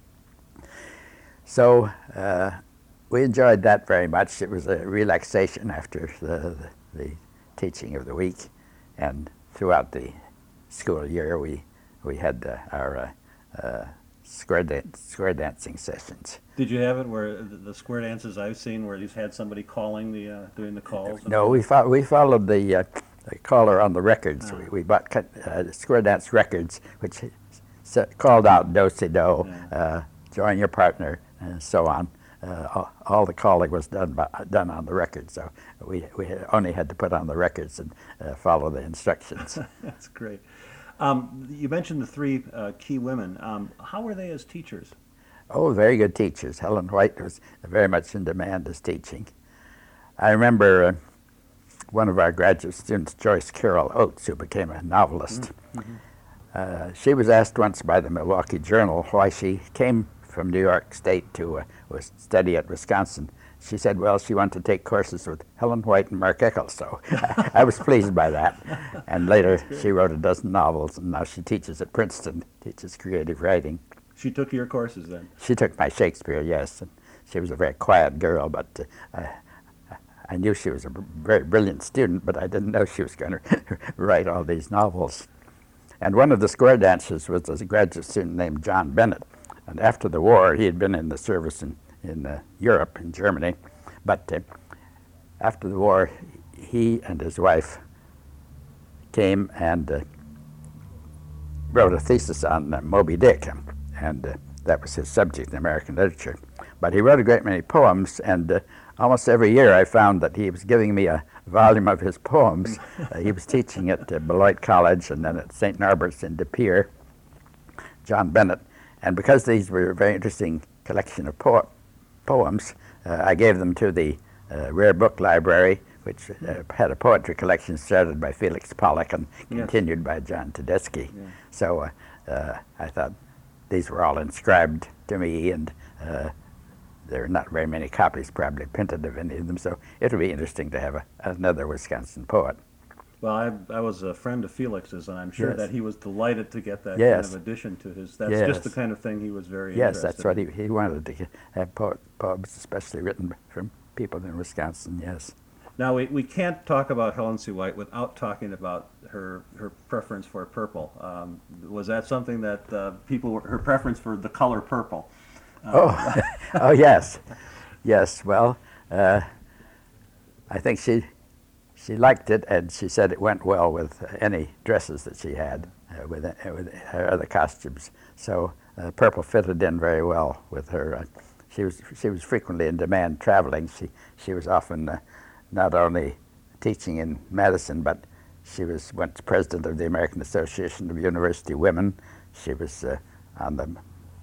So uh, we enjoyed that very much. It was a relaxation after the, the, the teaching of the week, and throughout the school year we we had uh, our uh, uh, square, dan- square dancing sessions. Did you have it where the, the square dances I've seen where you've had somebody calling the uh, doing the calls? No, we fo- we followed the, uh, the caller on the records. Ah. We, we bought uh, square dance records, which set, called out do-si-do, yeah. uh, join your partner, and so on. Uh, all, all the calling was done by, done on the record, so we we only had to put on the records and uh, follow the instructions. That's great. Um, you mentioned the three uh, key women. Um, how were they as teachers? Oh, very good teachers. Helen White was very much in demand as teaching. I remember uh, one of our graduate students, Joyce Carol Oates, who became a novelist. Mm-hmm. Uh, she was asked once by the Milwaukee Journal why she came from New York State to uh, study at Wisconsin. She said, well, she wanted to take courses with Helen White and Mark Eccles, so I was pleased by that. And later she wrote a dozen novels, and now she teaches at Princeton, teaches creative writing. She took your courses then? She took my Shakespeare, yes. And she was a very quiet girl, but uh, I knew she was a very brilliant student, but I didn't know she was going to write all these novels. And one of the square dancers was a graduate student named John Bennett. And after the war, he had been in the service in, in uh, Europe, in Germany. But uh, after the war, he and his wife came and uh, wrote a thesis on uh, Moby Dick. And uh, that was his subject in American literature. But he wrote a great many poems, and uh, almost every year I found that he was giving me a volume of his poems. uh, he was teaching at uh, Beloit College and then at Saint Norbert's in De Pere, John Bennett. And because these were a very interesting collection of po- poems, uh, I gave them to the uh, Rare Book Library, which uh, had a poetry collection started by Felix Pollock and yes. continued by John Tedeschi. Yeah. So uh, uh, I thought these were all inscribed to me, and uh, there are not very many copies probably printed of any of them, so it'll be interesting to have a, another Wisconsin poet. Well, I, I was a friend of Felix's, and I'm sure Yes. that he was delighted to get that Yes. kind of addition to his. That's Yes. just the kind of thing he was very Yes, interested that's what in. he, he wanted to have po- poems, especially written from people in Wisconsin, yes. Now, we, we can't talk about Helen C. White without talking about her her preference for purple. Um, was that something that uh, people, were, her preference for the color purple? Oh, oh yes, yes. Well, uh, I think she she liked it, and she said it went well with any dresses that she had, uh, with uh, with her other costumes. So uh, purple fitted in very well with her. Uh, she was she was frequently in demand traveling. She she was often uh, not only teaching in Madison, but she was once president of the American Association of University Women. She was uh, on the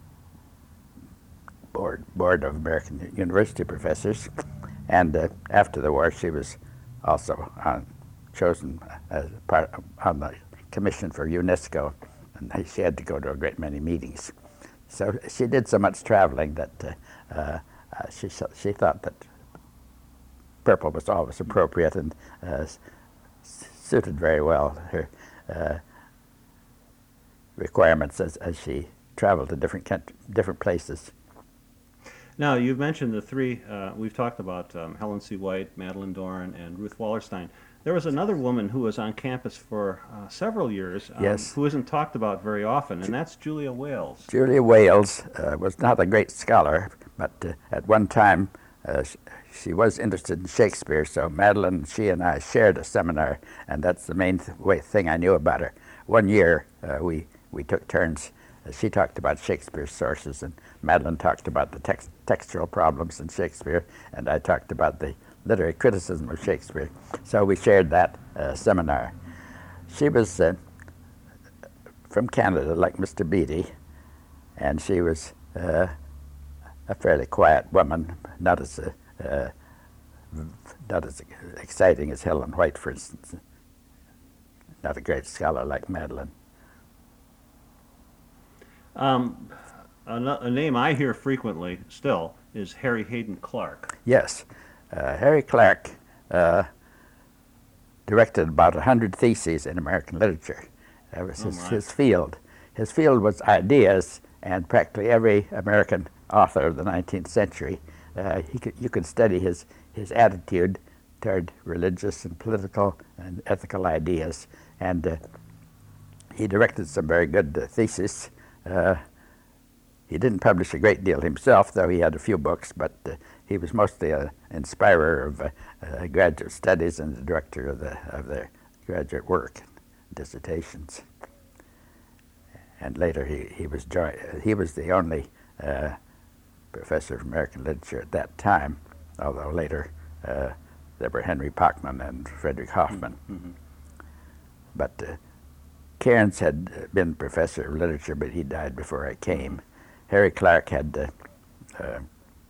board board of American University Professors, and uh, after the war, she was also uh, chosen as part of, on the commission for UNESCO, and she had to go to a great many meetings. So she did so much traveling that uh, uh, she she thought that purple was always appropriate and uh, suited very well her uh, requirements as, as she traveled to different country, different places. Now, you've mentioned the three, uh, we've talked about um, Helen C. White, Madeline Doran, and Ruth Wallerstein. There was another woman who was on campus for uh, several years, um, Yes. who isn't talked about very often, and that's Julia Wales. Julia Wales uh, was not a great scholar, but uh, at one time uh, sh- she was interested in Shakespeare, so Madeline, she and I shared a seminar, and that's the main th- way, thing I knew about her. One year uh, we, we took turns. Uh, she talked about Shakespeare's sources, and Madeline talked about the text- textual problems in Shakespeare, and I talked about the literary criticism of Shakespeare. So we shared that uh, seminar. She was uh, from Canada, like Mister Beatty, and she was uh, a fairly quiet woman, not as uh, uh, not as exciting as Helen White, for instance. Not a great scholar like Madeline. Um, a, a name I hear frequently still is Harry Hayden Clark. Yes, uh, Harry Clark uh, directed about a hundred theses in American literature. That was his, Oh, my. his field. His field was ideas, and practically every American author of the nineteenth century, uh, he could, you could study his, his attitude toward religious and political and ethical ideas. And uh, he directed some very good uh, theses. Uh, he didn't publish a great deal himself, though he had a few books, but uh, he was mostly an inspirer of uh, uh, graduate studies and the director of, the, of their graduate work, dissertations. And later he, he, was, joined, he was the only uh, professor of American literature at that time, although later uh, there were Henry Pachman and Frederick Hoffman. Mm-hmm. But uh, Cairns had been professor of literature, but he died before I came. Harry Clark had, uh, uh,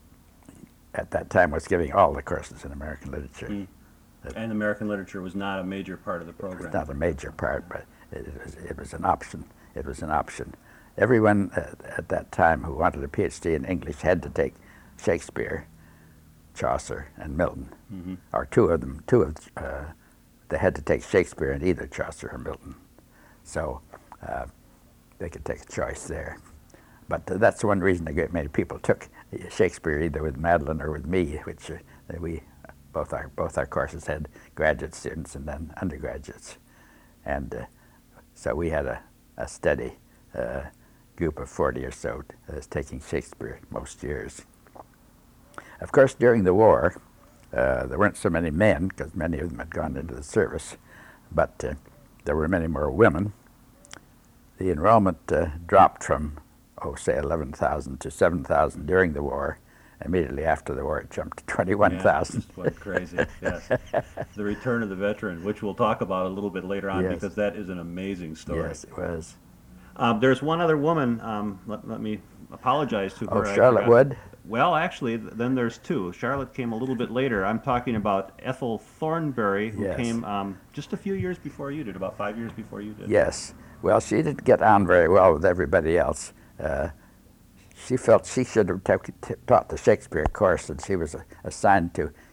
at that time, was giving all the courses in American literature. Mm. And American literature was not a major part of the It program. was not a major part, but it was, it was an option. It was an option. Everyone uh, at that time who wanted a PhD in English had to take Shakespeare, Chaucer, and Milton, Mm-hmm. or two of them. Two of uh, they had to take Shakespeare and either Chaucer or Milton, so uh, they could take a choice there. But uh, that's one reason a great many people took Shakespeare either with Madeline or with me, which uh, we both our both our courses had graduate students and then undergraduates, and uh, so we had a, a steady uh, group of forty or so uh, taking Shakespeare most years. Of course, during the war, uh, there weren't so many men because many of them had gone into the service, but uh, there were many more women. The enrollment uh, dropped from, oh, say eleven thousand to seven thousand during the war. Immediately after the war, it jumped to twenty-one thousand. Yeah, it just went crazy, yes. The return of the veteran, which we'll talk about a little bit later on, Yes. because that is an amazing story. Yes, it was. Um, there's one other woman, um, let, let me apologize to her. Oh, I Charlotte forgot. Wood? Well, actually, th- then there's two. Charlotte came a little bit later. I'm talking about Ethel Thornberry, who Yes. came um, just a few years before you did, about five years before you did. Yes. Well, she didn't get on very well with everybody else. Uh, she felt she should have ta- t- taught the Shakespeare course, and she was uh, assigned to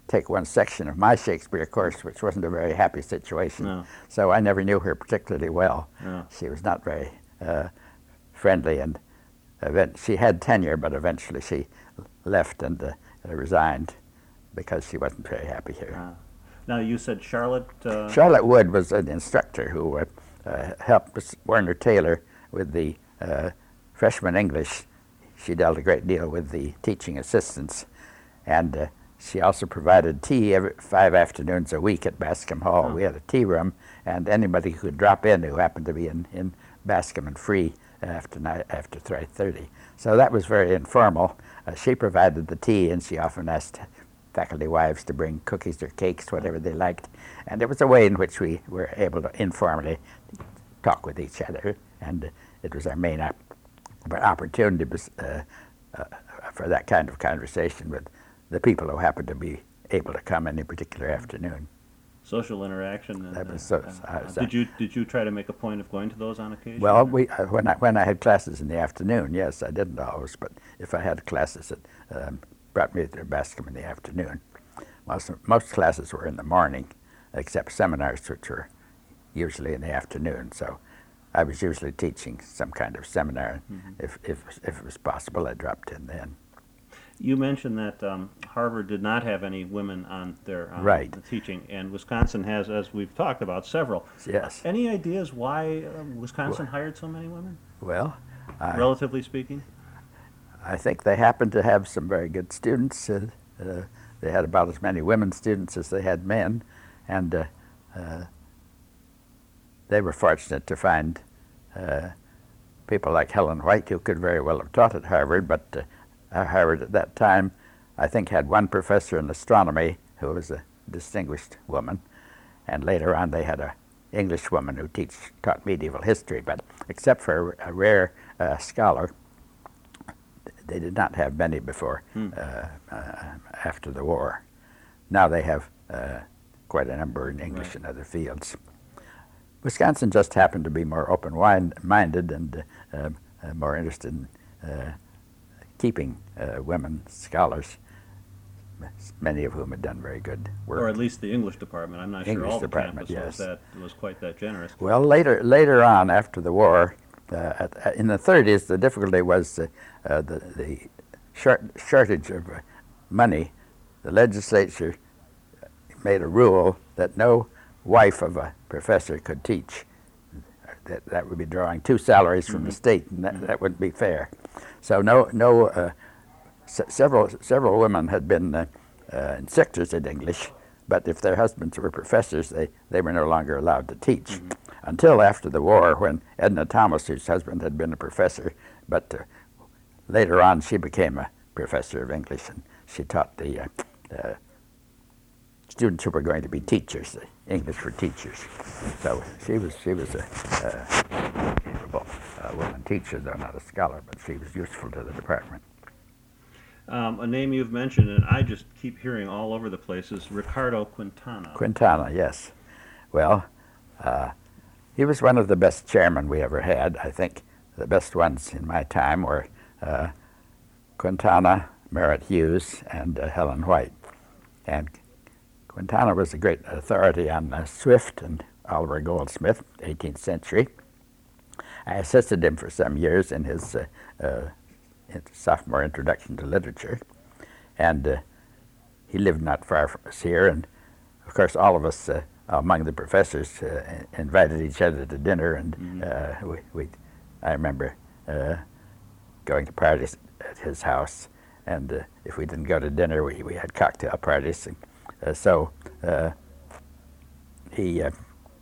take one section of my Shakespeare course, which wasn't a very happy situation. No. So I never knew her particularly well. No. She was not very uh, friendly, and event- she had tenure, but eventually she left and uh, resigned because she wasn't very happy here. Uh, now, you said Charlotte... Uh, Charlotte Wood was an instructor who uh, uh, helped Werner Taylor with the uh, freshman English. She dealt a great deal with the teaching assistants, and uh, she also provided tea every five afternoons a week at Bascom Hall. Oh. We had a tea room, and anybody who could drop in who happened to be in, in Bascom and free after night, after three thirty. So that was very informal. Uh, she provided the tea, and she often asked faculty wives to bring cookies or cakes, whatever they liked. And it was a way in which we were able to informally talk with each other, and uh, it was our main op- opportunity uh, uh, for that kind of conversation with the people who happened to be able to come any particular afternoon. Social interaction. And, That was uh, so- uh, I was, uh, did you did you try to make a point of going to those on occasion? Well, or- we uh, when I when I had classes in the afternoon, yes, I didn't always, but if I had classes that um, brought me to Bascom in the afternoon, most most classes were in the morning, except seminars, which were usually in the afternoon. So I was usually teaching some kind of seminar. Mhm. If if if it was possible, I dropped in then. You mentioned that um, Harvard did not have any women on their um, Right. teaching, and Wisconsin has, as we've talked about, several. Yes. Any ideas why uh, Wisconsin hired so many women, Well, I, relatively speaking? I think they happened to have some very good students. Uh, uh, they had about as many women students as they had men, and uh, uh, they were fortunate to find uh, people like Helen White, who could very well have taught at Harvard, but uh, Harvard at that time, I think, had one professor in astronomy who was a distinguished woman, and later on they had a English woman who teach, taught medieval history, but except for a rare uh, scholar, they did not have many before Hmm. uh, uh, after the war. Now they have uh, quite a number in English Right. and other fields. Wisconsin just happened to be more open-minded and uh, uh, more interested in uh, keeping uh, women scholars, many of whom had done very good work. Or at least the English department. I'm not sure English all the department, campus was, yes. that, was quite that generous. Well, later later on, after the war, uh, at, at- in the thirties, the difficulty was uh, uh, the, the short, shortage of uh, money. The legislature made a rule that no wife of a professor could teach. That, that would be drawing two salaries from the state, and that, that wouldn't be fair. So no, no. Uh, se- several several women had been uh, uh, instructors in English, but if their husbands were professors, they, they were no longer allowed to teach. Until after the war, when Edna Thomas, whose husband had been a professor, but uh, later on she became a professor of English, and she taught the uh, uh, students who were going to be teachers, uh, English for teachers. So she was she was a uh, capable uh, woman teacher, though not a scholar, but she was useful to the department. Um, a name you've mentioned, and I just keep hearing all over the place, is Ricardo Quintana. Quintana, yes. Well, uh, he was one of the best chairmen we ever had. I think the best ones in my time were uh, Quintana, Merritt Hughes, and uh, Helen White. And Quintana was a great authority on uh, Swift and Oliver Goldsmith, eighteenth century. I assisted him for some years in his uh, uh, in sophomore introduction to literature, and uh, he lived not far from us here. And of course, all of us uh, among the professors uh, invited each other to dinner, and Mhm. uh, we, we, I remember uh, going to parties at his house, and uh, if we didn't go to dinner, we, we had cocktail parties. And, uh, so uh, he uh,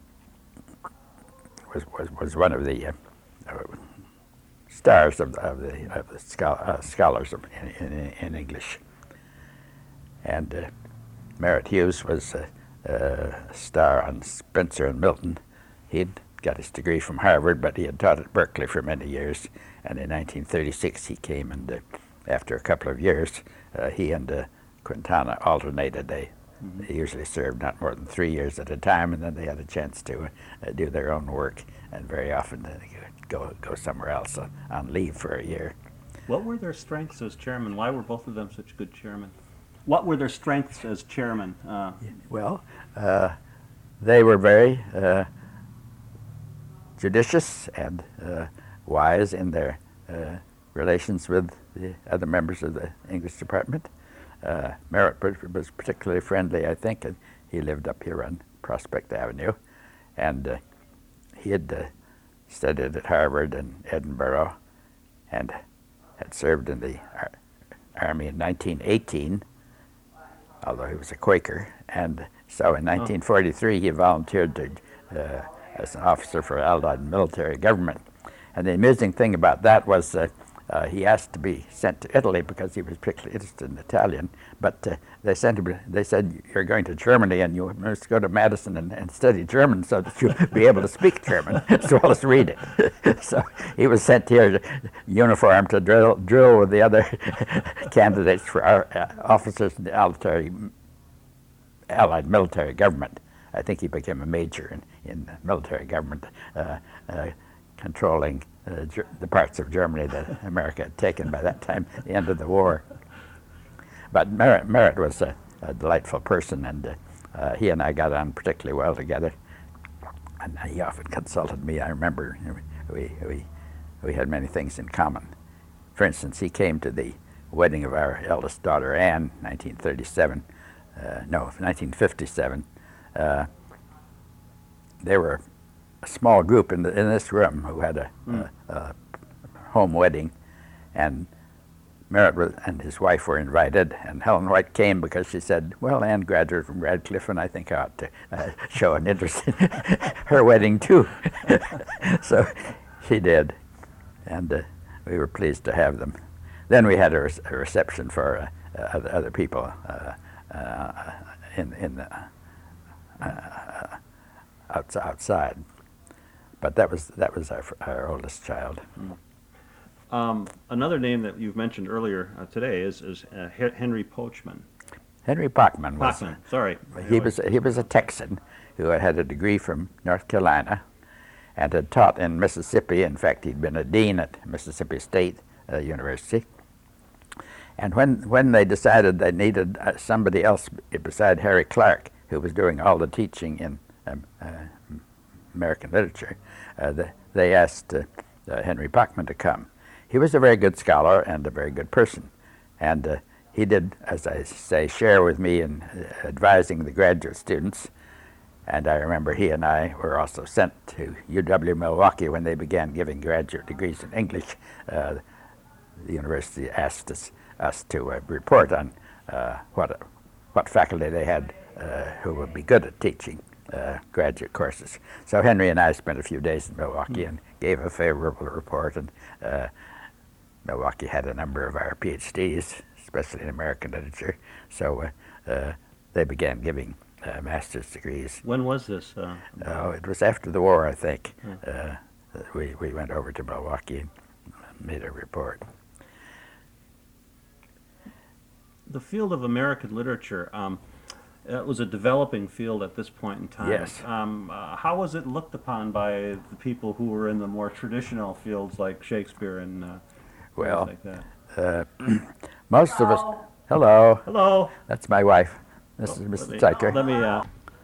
was, was was one of the uh, uh, stars of, of the of the schol- uh, scholars of, in, in, in English. And uh, Merritt Hughes was a, a star on Spencer and Milton. He'd got his degree from Harvard, but he had taught at Berkeley for many years. And in nineteen thirty-six, he came, and uh, after a couple of years, uh, he and uh, Quintana alternated. They, Mhm. they usually served not more than three years at a time, and then they had a chance to uh, do their own work. And very often they would go go somewhere else uh, on leave for a year. What were their strengths as chairman? Why were both of them such good chairmen? what were their strengths as chairman? Uh, well, uh, they were very uh, judicious and uh, wise in their uh, relations with the other members of the English department. Uh, Merritt was particularly friendly, I think, and he lived up here on Prospect Avenue, and uh, he had uh, studied at Harvard and Edinburgh and had served in the ar Army in nineteen eighteen, although he was a Quaker, and so in nineteen forty-three he volunteered to, uh, as an officer for Allied military government. And the amusing thing about that was uh, uh, he asked to be sent to Italy because he was particularly interested in Italian, but uh, they sent him, they said, you're going to Germany and you must go to Madison and, and study German so that you'll be able to speak German as well as read it. So he was sent here, uniformed, to drill, drill with the other candidates for our uh, officers in the military, Allied military government. I think he became a major in, in military government, uh, uh, controlling uh, the parts of Germany that America had taken by that time, the end of the war. But Merritt, Merritt was a, a delightful person, and uh, uh, he and I got on particularly well together. And he often consulted me. I remember we, we, we had many things in common. For instance, he came to the wedding of our eldest daughter, Anne, nineteen thirty-seven. Uh, no, nineteen fifty-seven. Uh, there were a small group in, the, in this room who had a, mm. a, a home wedding, and Merritt was, and his wife were invited, and Helen White came because she said, well, Anne graduated from Radcliffe, and I think I ought to uh, show an interest in her wedding too. So she did, and uh, we were pleased to have them. Then we had a, re a reception for uh, uh, other, other people uh, uh, in, in the, uh, outs outside. But that was, that was our, our oldest child. Mm. Um, another name that you've mentioned earlier uh, today is, is uh, Henry Pochman. Henry Pochman was. Pochman, sorry. He was, he was a Texan who had had a degree from North Carolina and had taught in Mississippi. In fact, he'd been a dean at Mississippi State uh, University. And when, when they decided they needed uh, somebody else beside Harry Clark, who was doing all the teaching in um, uh, American literature, uh, the, they asked uh, uh, Henry Pochman to come. He was a very good scholar and a very good person, and uh, he did, as I say, share with me in uh, advising the graduate students. And I remember he and I were also sent to U W Milwaukee when they began giving graduate degrees in English. Uh, the university asked us, us to uh, report on uh, what, what faculty they had uh, who would be good at teaching uh, graduate courses. So Henry and I spent a few days in Milwaukee mm. and gave a favorable report, and uh, Milwaukee had a number of our PhDs, especially in American literature, so uh, uh, they began giving uh, master's degrees. When was this? Uh, oh, it was after the war, I think. Uh, we, we went over to Milwaukee and made a report. The field of American literature, um, it was a developing field at this point in time. Yes. Um, uh, how was it looked upon by the people who were in the more traditional fields like Shakespeare and uh, well, like that? Uh, most hello. of us. Hello. Hello. That's my wife. This oh, is Missus Let Tyker. me. Let me uh,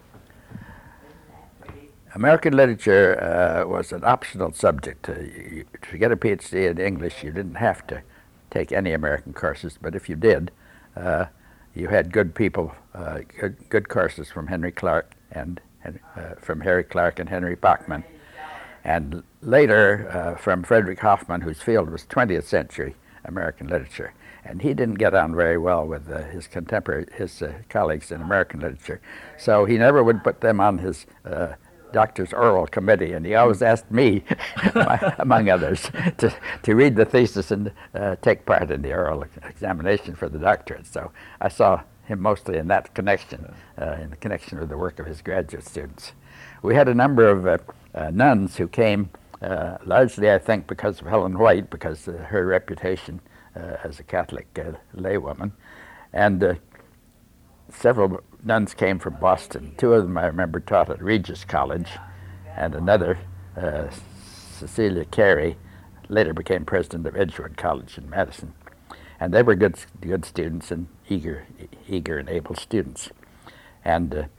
American literature uh, was an optional subject. Uh, you, to get a PhD in English, you didn't have to take any American courses, but if you did, uh, you had good people, uh, good, good courses from Henry Clark and uh, from Harry Clark and Henry Pochman, and later uh, from Frederick Hoffman, whose field was twentieth century American literature. And he didn't get on very well with uh, his contemporary, his uh, colleagues in American literature, so he never would put them on his uh, doctor's oral committee, and he always asked me, among others, to, to read the thesis and uh, take part in the oral examination for the doctorate. So I saw him mostly in that connection, uh, in the connection with the work of his graduate students. We had a number of uh, uh, nuns who came, uh, largely I think because of Helen White, because uh, her reputation uh, as a Catholic uh, laywoman, and uh, several nuns came from Boston. Two of them I remember taught at Regis College, and another, uh, Cecilia Carey, later became president of Edgewood College in Madison. and they were good good students and eager eager and able students, and uh,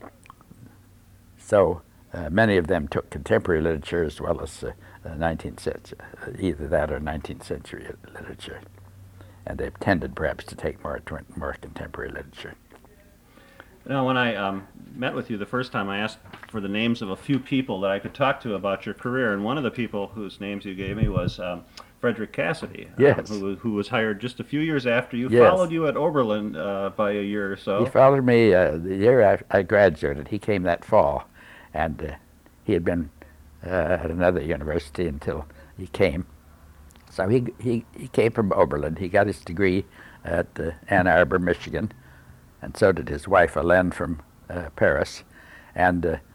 so uh, many of them took contemporary literature as well as uh, uh, nineteenth century, uh, either that or nineteenth century literature, and they tended perhaps to take more more contemporary literature. Now, when I um, met with you the first time, I asked for the names of a few people that I could talk to about your career, and one of the people whose names you gave me was um, Frederick Cassidy, yes. um, who, who was hired just a few years after you. Yes. Followed you at Oberlin uh, by a year or so. He followed me uh, the year I, I graduated. He came that fall, and uh, he had been uh, at another university until he came. So he, he, he came from Oberlin. He got his degree at uh, Ann Arbor, Michigan, and so did his wife, Hélène, from uh, Paris. And uh,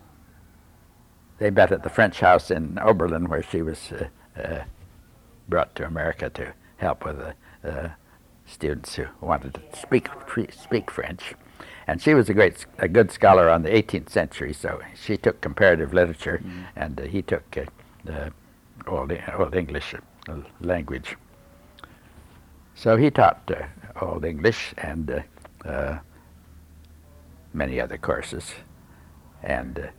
they met at the French house in Oberlin, where she was uh, uh, brought to America to help with the uh, students who wanted to speak speak French. And she was a great, a good scholar on the eighteenth century, so she took comparative literature, mm-hmm. and uh, he took uh, uh, old, old English uh, language. So he taught uh, Old English and uh, Uh, many other courses, and uh,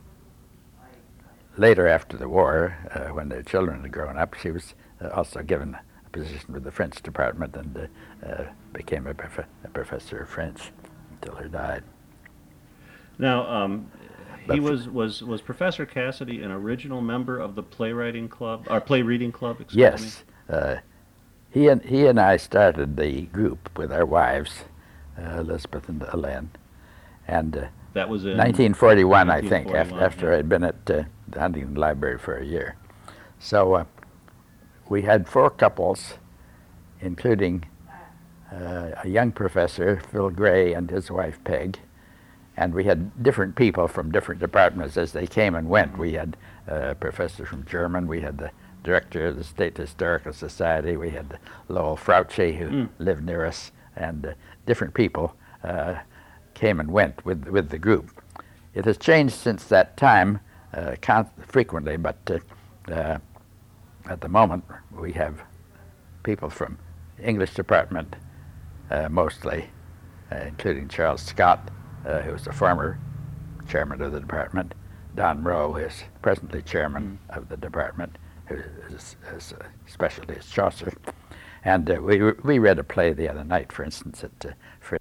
later after the war, uh, when their children had grown up, she was uh, also given a position with the French department and uh, uh, became a, prof- a professor of French until her died. Now, um, he was, was, was Professor Cassidy an original member of the playwriting club, or play reading club, excuse yes. me? Yes. Uh, he and he and I started the group with our wives, Uh, Elizabeth and Hélène, and uh, that was in nineteen forty-one, I think, forty-one, after, after yeah. I'd been at uh, the Huntington Library for a year. So uh, we had four couples, including uh, a young professor, Phil Gray, and his wife, Peg, and we had different people from different departments as they came and went. We had uh, a professor from German, we had the director of the State Historical Society, we had Lowell Frautschi, who mm. lived near us, and uh, different people uh, came and went with with the group. It has changed since that time uh, con- frequently, but uh, uh, at the moment we have people from English department uh, mostly, uh, including Charles Scott, uh, who was a former chairman of the department, Don Rowe, who is presently chairman mm. of the department, who is, is uh, specialty is Chaucer. And uh, we we read a play the other night, for instance, at uh, Fred.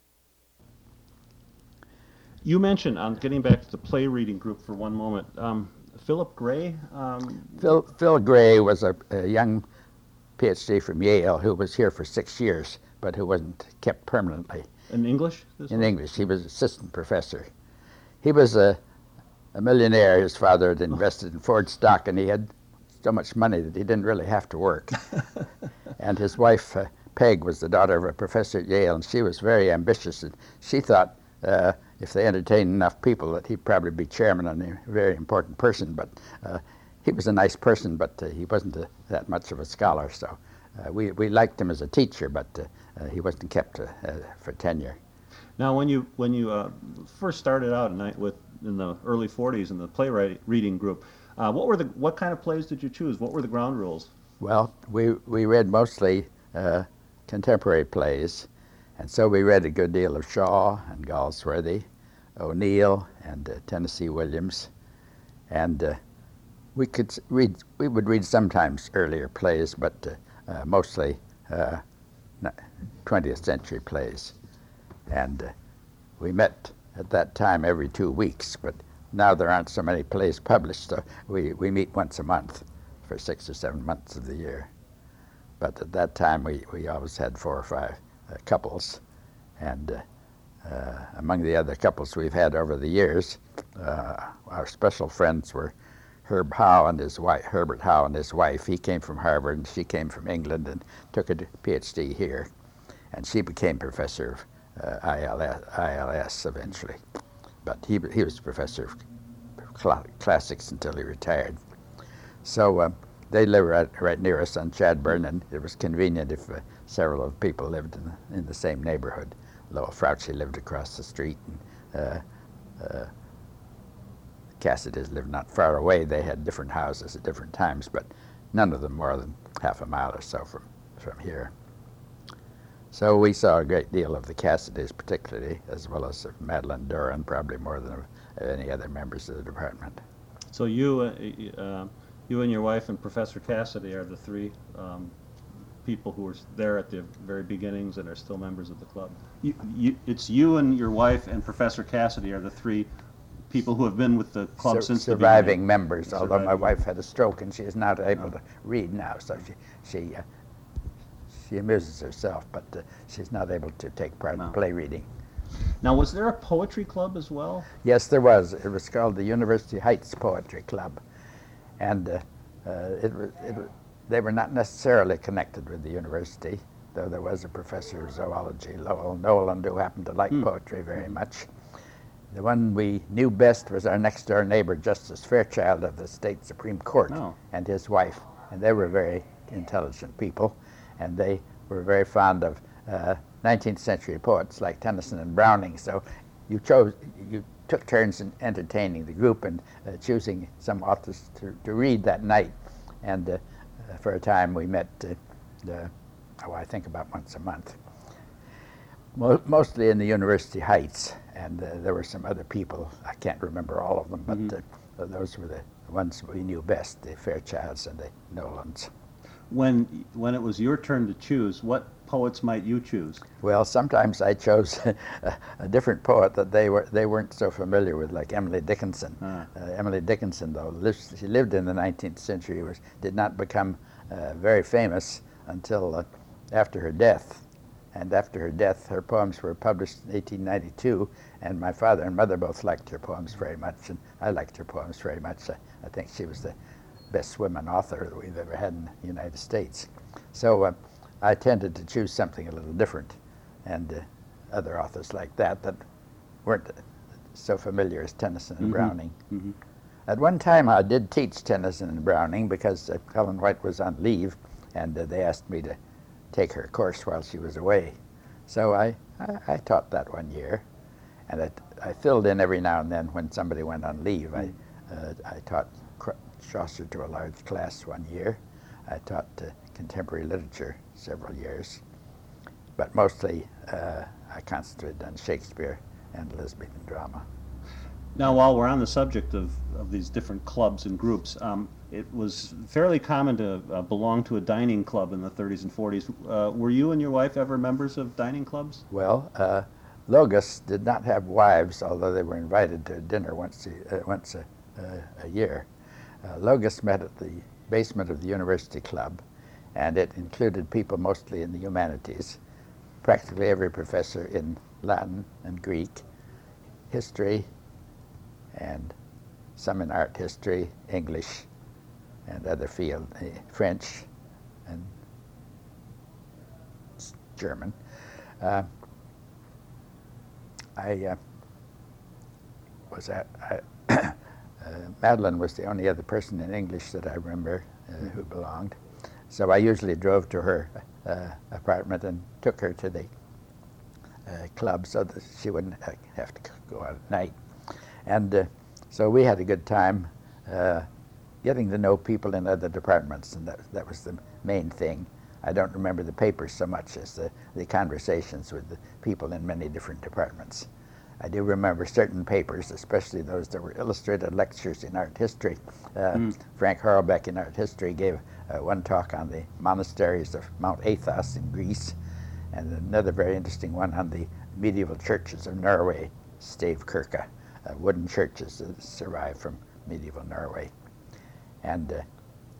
You mentioned, um, getting back to the play reading group for one moment, um, Philip Gray? Um, Phil, Phil Gray was a, a young PhD from Yale who was here for six years, but who wasn't kept permanently. In English? In one? English. He was assistant professor. He was a, a millionaire. His father had invested in Ford stock, and he had so much money that he didn't really have to work. And his wife, uh, Peg, was the daughter of a professor at Yale, and she was very ambitious. And she thought uh, if they entertained enough people that he'd probably be chairman and a very important person. But uh, he was a nice person, but uh, he wasn't a, that much of a scholar. So uh, we, we liked him as a teacher, but uh, uh, he wasn't kept uh, uh, for tenure. Now, when you when you uh, first started out in, with, in the early forties in the playwriting reading group, uh, what were the what kind of plays did you choose? What were the ground rules? Well, we, we read mostly uh, contemporary plays, and so we read a good deal of Shaw and Galsworthy, O'Neill and uh, Tennessee Williams, and uh, we could read. We would read sometimes earlier plays, but uh, uh, mostly uh, twentieth century plays. And uh, we met at that time every two weeks, but now there aren't so many plays published, so we, we meet once a month for six or seven months of the year. But at that time, we, we always had four or five uh, couples. And uh, uh, among the other couples we've had over the years, uh, our special friends were Herb Howe and his wife, Herbert Howe and his wife. He came from Harvard, and she came from England and took a PhD here. And she became professor of uh, I L S, I L S eventually. But he, he was professor of cl- classics until he retired. So uh, they live right, right near us on Chadbourne, and it was convenient if uh, several of the people lived in the, in the same neighborhood. Lowell Frautschi lived across the street, and uh, uh, Cassidys lived not far away. They had different houses at different times, but none of them more than half a mile or so from, from here. So we saw a great deal of the Cassidys particularly, as well as of Madeline Doran, probably more than of any other members of the department. So you, uh, uh, you and your wife and Professor Cassidy are the three um, people who were there at the very beginnings and are still members of the club. You, you, it's you and your wife and Professor Cassidy are the three people who have been with the club Sur- since surviving the beginning. members, Surviving although my wife members. had a stroke and she is not able Oh. to read now, so she she uh, she amuses herself, but uh, she's not able to take part No. in play reading. Now, was there a poetry club as well? Yes, there was. It was called the University Heights Poetry Club, and uh, uh, it, was, it was, they were not necessarily connected with the university, though there was a professor of zoology, Lowell Noland, who happened to like Hmm. poetry very much. The one we knew best was our next-door neighbor, Justice Fairchild of the State Supreme Court, Oh. and his wife, and they were very intelligent people, and they were very fond of uh, nineteenth century poets like Tennyson and Browning. So you chose, you took turns in entertaining the group and uh, choosing some authors to, to read that night. And uh, uh, for a time we met, uh, the, oh, I think about once a month, Mo- mostly in the University Heights. And uh, there were some other people, I can't remember all of them, but Mhm. uh, those were the ones we knew best, the Fairchilds and the Nolands. When, when it was your turn to choose, what poets might you choose? Well, sometimes I chose a, a different poet that they were they weren't so familiar with, like Emily Dickinson. Ah. Uh, Emily Dickinson, though, lived, she lived in the nineteenth century, was did not become uh, very famous until uh, after her death. And after her death, her poems were published in eighteen ninety-two, and my father and mother both liked her poems very much, and I liked her poems very much. I, I think she was the best women author that we've ever had in the United States. So uh, I tended to choose something a little different, and uh, other authors like that that weren't so familiar as Tennyson and Mhm. Browning. Mhm. At one time I did teach Tennyson and Browning because uh, Helen White was on leave, and uh, they asked me to take her course while she was away. So I, I, I taught that one year, and I, I filled in every now and then when somebody went on leave. I, uh, I taught Cro- Chaucer to a large class one year. I taught uh, contemporary literature several years, but mostly uh, I concentrated on Shakespeare and Elizabethan drama. Now, while we're on the subject of, of these different clubs and groups, um, it was fairly common to uh, belong to a dining club in the thirties and forties. Uh, were you and your wife ever members of dining clubs? Well, uh, Logus did not have wives, although they were invited to dinner once a, uh, once a, uh, a year. Uh, Logus met at the basement of the University Club, and it included people mostly in the humanities, practically every professor in Latin and Greek, history, and some in art history, English, and other fields, uh, French and s- German. Uh, I uh, was at, I, uh, Madeline was the only other person in English that I remember uh, who belonged. So I usually drove to her uh, apartment and took her to the uh, club so that she wouldn't ha- have to go out at night. And uh, so we had a good time uh, getting to know people in other departments, and that, that was the main thing. I don't remember the papers so much as the, the conversations with the people in many different departments. I do remember certain papers, especially those that were illustrated lectures in art history. Uh, Mm. Frank Horlbeck in art history gave uh, one talk on the monasteries of Mount Athos in Greece, and another very interesting one on the medieval churches of Norway, Stavkirke, uh, wooden churches that survived from medieval Norway. And uh,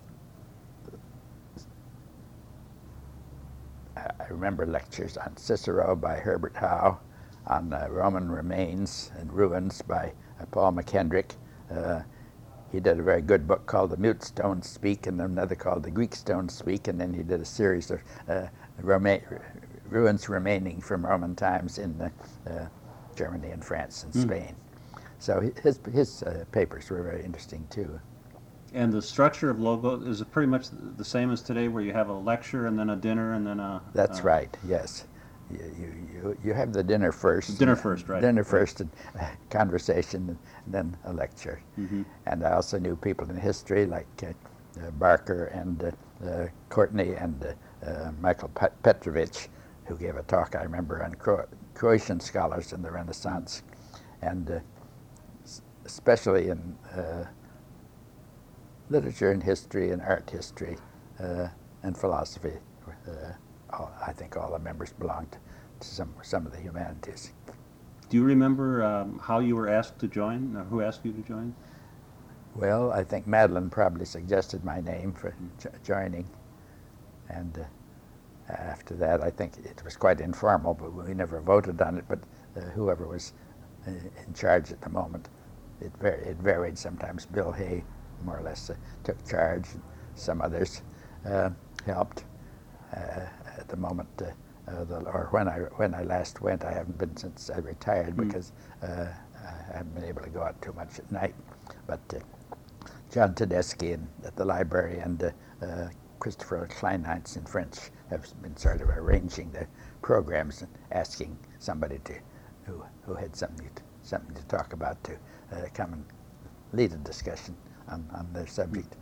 I remember lectures on Cicero by Herbert Howe, on uh, Roman remains and ruins by uh, Paul McKendrick. Uh, he did a very good book called The Mute Stones Speak, and another called The Greek Stones Speak, and then he did a series of uh, Roma- ruins remaining from Roman times in uh, uh, Germany and France and Mm. Spain. So his, his uh, papers were very interesting too. And the structure of Logo, is it pretty much the same as today, where you have a lecture and then a dinner and then a... That's uh, right, yes. You, you, you, you have the dinner first. Dinner first, right. Dinner Right. first, and uh, conversation, and then a lecture. Mhm. And I also knew people in history like uh, uh, Barker and uh, uh, Courtney and uh, uh, Michael Pet- Petrovich, who gave a talk, I remember, on Cro- Croatian scholars in the Renaissance, and uh, s- especially in uh, literature and history and art history uh, and philosophy. Uh, all, I think all the members belonged to some some of the humanities. Do you remember um, how you were asked to join, or who asked you to join? Well, I think Madeline probably suggested my name for jo- joining, and uh, after that, I think it was quite informal, but we never voted on it. But uh, whoever was uh, in charge at the moment, it, var- it varied. Sometimes Bill Hay, more or less, uh, took charge, and some others uh, helped. Uh, at the moment, uh, uh, the, or when I when I last went, I haven't been since I retired Mm. because uh, I haven't been able to go out too much at night. But uh, John Tedeschi in, at the library and uh, uh, Christopher Kleinheitz in French have been sort of arranging the programs and asking somebody to who who had something to, something to talk about to uh, come and lead a discussion on, on their subject.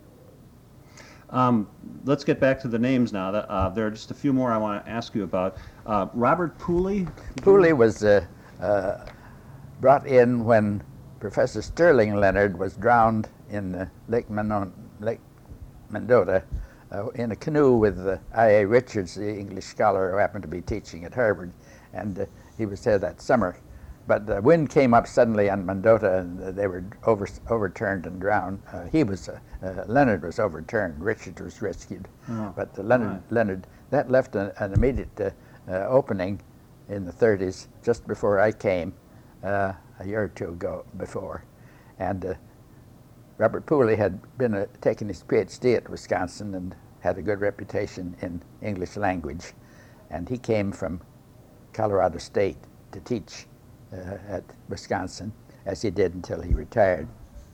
Um, let's get back to the names now. That, uh, there are just a few more I want to ask you about. Uh, Robert Pooley? Pooley was uh, uh, brought in when Professor Sterling Leonard was drowned in uh, Lake, Manon- Lake Mendota uh, in a canoe with uh, I A Richards, the English scholar who happened to be teaching at Harvard, and uh, he was there that summer. But the wind came up suddenly on Mendota, and uh, they were over, overturned and drowned. Uh, he was uh, uh, Leonard was overturned. Richards was rescued, Oh, but uh, Leonard right. Leonard that left an, an immediate uh, uh, opening in the thirties, just before I came, uh, a year or two ago before, and uh, Robert Pooley had been uh, taking his PhD at Wisconsin and had a good reputation in English language, and he came from Colorado State to teach uh, at Wisconsin, as he did until he retired.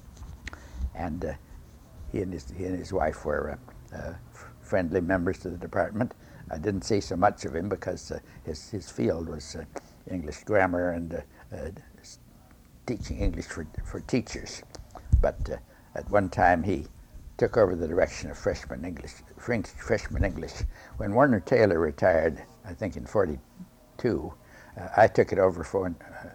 And uh, he and his he and his wife were uh, uh, f- friendly members of the department. I didn't see so much of him because uh, his his field was uh, English grammar and uh, uh, teaching English for for teachers. But uh, at one time he took over the direction of freshman English, French freshman English. When Warner Taylor retired, I think in forty-two, uh, I took it over for. Uh,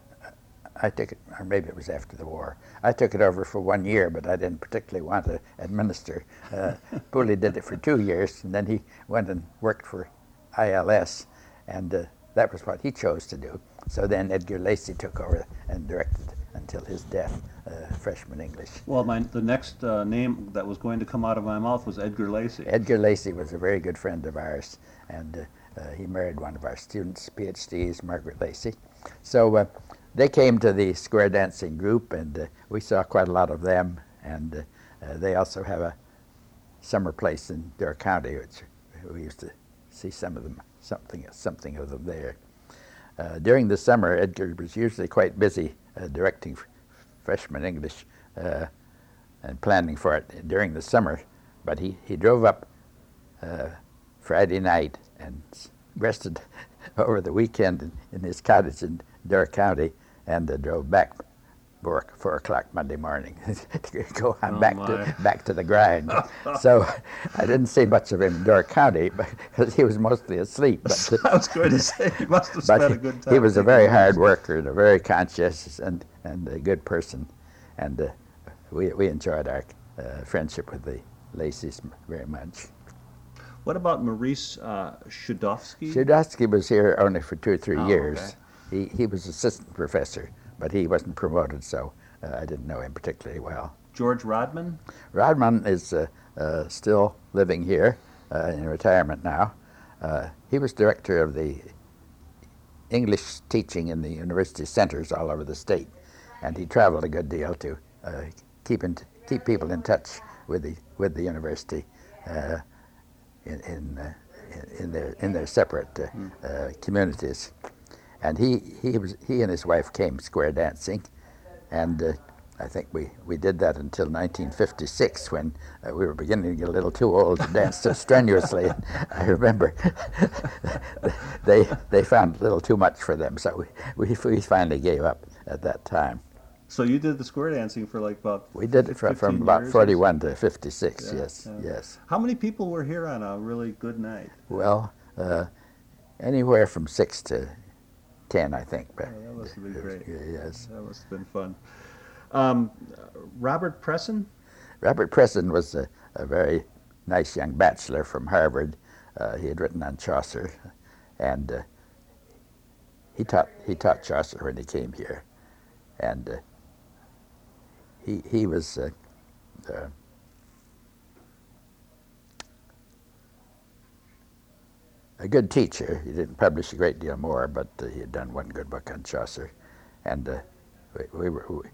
I took it, or maybe it was after the war. I took it over for one year, but I didn't particularly want to administer. Uh, Pooley did it for two years, and then he went and worked for I L S, and uh, that was what he chose to do. So then Edgar Lacey took over and directed until his death, uh, freshman English. Well, my, the next uh, name that was going to come out of my mouth was Edgar Lacey. Edgar Lacey was a very good friend of ours, and uh, uh, he married one of our students' PhDs, Margaret Lacey. So uh, they came to the square dancing group, and uh, we saw quite a lot of them, and uh, uh, they also have a summer place in Door County, which we used to see some of them, something, something of them there. Uh, during the summer, Edgar was usually quite busy uh, directing f- freshman English uh, and planning for it during the summer, but he, he drove up uh, Friday night and s- rested over the weekend in, in his cottage in Door County, and uh, drove back four, four o'clock Monday morning to go on Oh, back my. to back to the grind. So I didn't see much of him in Door County because he was mostly asleep. But, I was going to say, he must have but spent he, a good time. he was a taking very notes. hard worker and a very conscientious and, and a good person, and uh, we we enjoyed our uh, friendship with the Lacey's very much. What about Maurice uh, Shudovsky? Shudovsky was here only for two or three Oh, years. okay. He he was assistant professor, but he wasn't promoted, so uh, I didn't know him particularly well. George Rodman? Rodman is uh, uh, still living here uh, in retirement now. Uh, he was director of the English teaching in the university centers all over the state, and he traveled a good deal to uh, keep in t- keep people in touch with the with the university uh, in in, uh, in their in their separate uh, Mm. uh, communities. And he he was he and his wife came square dancing, and uh, I think we, we did that until nineteen fifty-six, when uh, we were beginning to get a little too old to dance so strenuously. And I remember they they found a little too much for them, so we, we we finally gave up at that time. So you did the square dancing for like about We did it for, from fifteen about years or forty-one to fifty-six. Yeah, Yes, yeah. yes. How many people were here on a really good night? Well, uh, Anywhere from six to ten, I think. But oh, that must have been great. Yes. That must have been fun. Um, Robert Presson? Robert Presson was a, a very nice young bachelor from Harvard. Uh, he had written on Chaucer, and uh, he taught he taught Chaucer when he came here, and uh, he he was uh, uh, a good teacher. He didn't publish a great deal more, but uh, he had done one good book on Chaucer, and uh, we, we were. We,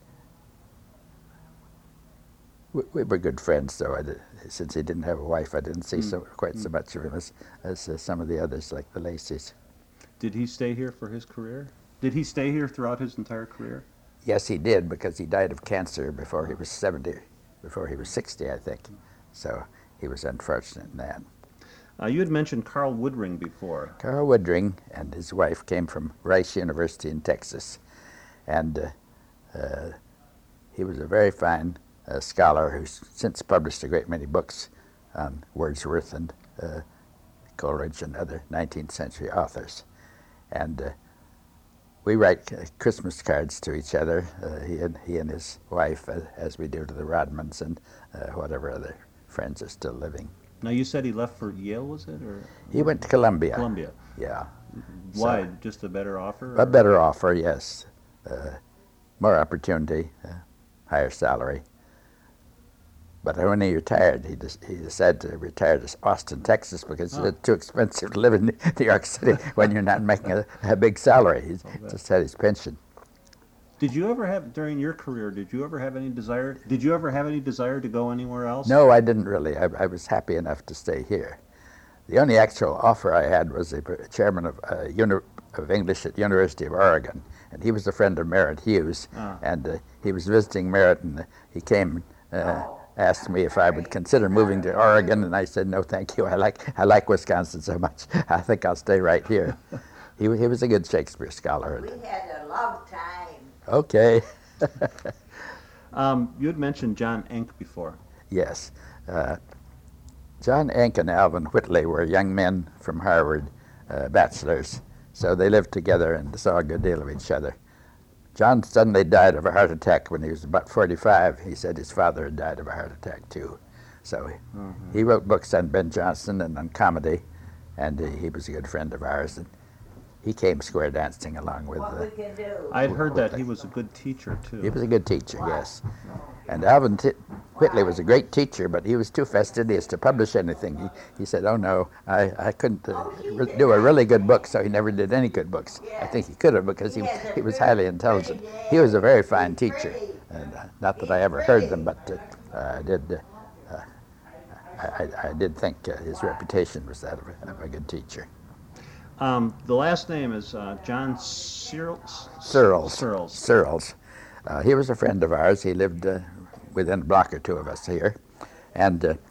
We were good friends, though. I did, since he didn't have a wife, I didn't see mm. so, quite mm. so much of him as, as uh, some of the others, like the Lacys. Did he stay here for his career? Did he stay here throughout his entire career? Yes, he did, because he died of cancer before he was seventy, before he was sixty, I think. So he was unfortunate in that. Uh, you had mentioned Carl Woodring before. Carl Woodring and his wife came from Rice University in Texas, and uh, uh, he was a very fine a scholar who's since published a great many books on Wordsworth and uh, Coleridge and other nineteenth century authors. And uh, we write uh, Christmas cards to each other, uh, he, and, he and his wife, uh, as we do to the Rodmans and uh, whatever other friends are still living. Now, you said he left for Yale, was it? Or He went to Columbia. Columbia. Yeah. Why? So, just a better offer? A better offer, yes. Uh, more opportunity, uh, higher salary. But when he retired, he, des- he decided to retire to Austin, Texas, because oh. it's too expensive to live in New York City when you're not making a, a big salary. He oh, just had his pension. Did you ever have, during your career, did you ever have any desire, did you ever have any desire to go anywhere else? No, I didn't really. I, I was happy enough to stay here. The only actual offer I had was a chairman of, uh, uni- of English at University of Oregon, and he was a friend of Merritt Hughes, oh. and uh, he was visiting Merritt, and uh, he came uh, asked me if I would consider moving to Oregon, and I said, no, thank you. I like I like Wisconsin so much. I think I'll stay right here. He, he was a good Shakespeare scholar. We had a long time. Okay. um, you had mentioned John Enck before. Yes. Uh, John Enck and Alvin Whitley were young men from Harvard, uh, bachelors, so they lived together and saw a good deal of each other. John suddenly died of a heart attack when he was about forty-five. He said his father had died of a heart attack, too. So mm-hmm. he wrote books on Ben Jonson and on comedy, and he, he was a good friend of ours. And he came square dancing along with... What uh, we can do. I'd heard that he was a good teacher, too. He was a good teacher, yes. And Alvin T- Whitley was a great teacher, but he was too fastidious to publish anything. He, he said, oh, no, I, I couldn't uh, re- do a really good book, so he never did any good books. I think he could have, because he, he was highly intelligent. He was a very fine teacher. And, uh, not that I ever heard them, but uh, I did uh, I, I did think uh, his reputation was that of a, of a good teacher. Um, the last name is uh, John Searles? Searles. Searles. Searles. Uh, he was a friend of ours. He lived uh, within a block or two of us here. And uh,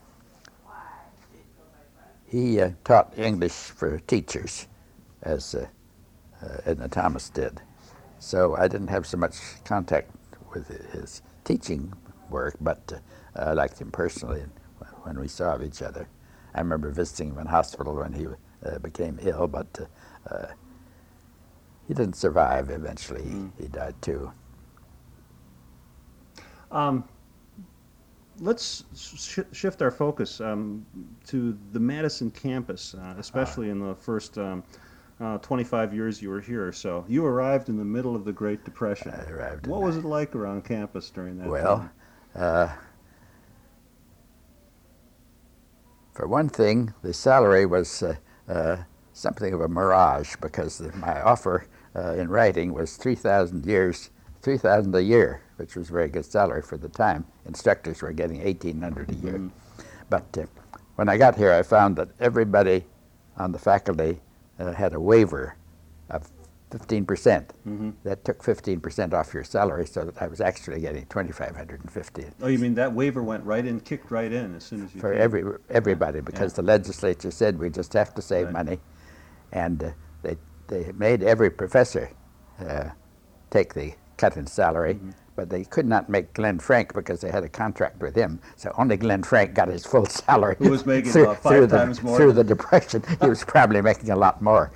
he uh, taught English for teachers, as uh, uh, Edna Thomas did. So I didn't have so much contact with his teaching work, but uh, I liked him personally when we saw each other. I remember visiting him in hospital when he uh, became ill, but uh, uh, he didn't survive. Eventually, mm. he, he died too. Um, let's sh- shift our focus um, to the Madison campus, uh, especially uh, in the first um, uh, twenty-five years you were here. So you arrived in the middle of the Great Depression. I arrived. What was it like around campus during that well, time? Well, uh, for one thing, the salary was uh, uh, something of a mirage, because the, my offer uh, in writing was three thousand years, three thousand a year, which was a very good salary for the time. Instructors were getting eighteen hundred a year. Mm-hmm. But uh, when I got here, I found that everybody on the faculty uh, had a waiver of fifteen percent. Mm-hmm. That took fifteen percent off your salary, so that I was actually getting twenty-five hundred fifty. Oh, you mean that waiver went right in, kicked right in as soon as you For came? every everybody, because yeah. the legislature said we just have to save right. money, and uh, they they made every professor uh, take the cut in salary, mm-hmm. but they could not make Glenn Frank because they had a contract with him. So only Glenn Frank got his full salary. Who was making through, about five through times the, more? Through the Depression, he was probably making a lot more.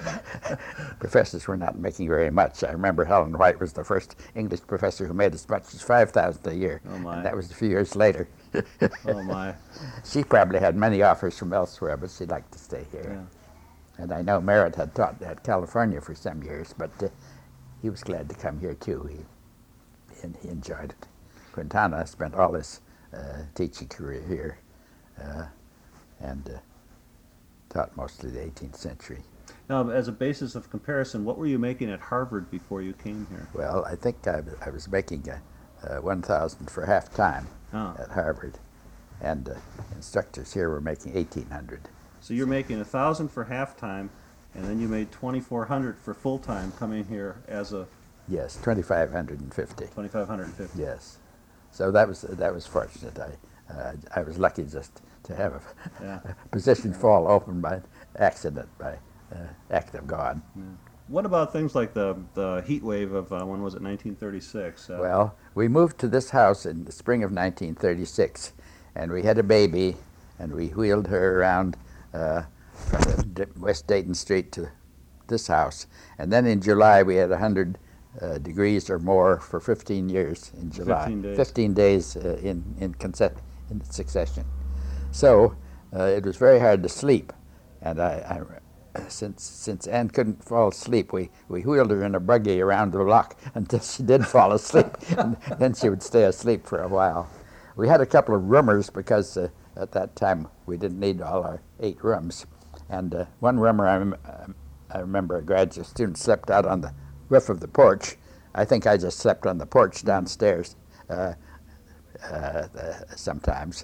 Professors were not making very much. I remember Helen White was the first English professor who made as much as five thousand a year. Oh my! And that was a few years later. Oh my! She probably had many offers from elsewhere, but she liked to stay here. Yeah. And I know Merritt had taught at California for some years, but uh, he was glad to come here too. He and he enjoyed it. Quintana spent all his uh, teaching career here, uh, and uh, taught mostly the eighteenth century. Now, as a basis of comparison, what were you making at Harvard before you came here? Well, I think I, I was making uh, uh, one thousand for half time Oh. at Harvard, and uh, instructors here were making eighteen hundred. So you're making a thousand for half-time, and then you made twenty-four hundred for full-time coming here as a Yes, twenty-five hundred fifty. twenty-five hundred fifty. Yes, so that was that was fortunate. I uh, I was lucky just to have a, Yeah. a position fall open by accident, by uh, act of God. Yeah. What about things like the the heat wave of uh, when was it, nineteen thirty-six? Uh, Well, we moved to this house in the spring of nineteen thirty-six, and we had a baby, and we wheeled her around uh, from the D- West Dayton Street to this house, and then in July we had one hundred uh, degrees or more for fifteen years in July. fifteen days. fifteen days uh, in in, conse- in succession. So uh, it was very hard to sleep, and I. I Since since Anne couldn't fall asleep, we, we wheeled her in a buggy around the block until she did fall asleep, and then she would stay asleep for a while. We had a couple of roomers because uh, at that time we didn't need all our eight rooms, and uh, one roomer I, rem- I remember a graduate student slept out on the roof of the porch. I think I just slept on the porch downstairs uh, uh, uh, sometimes.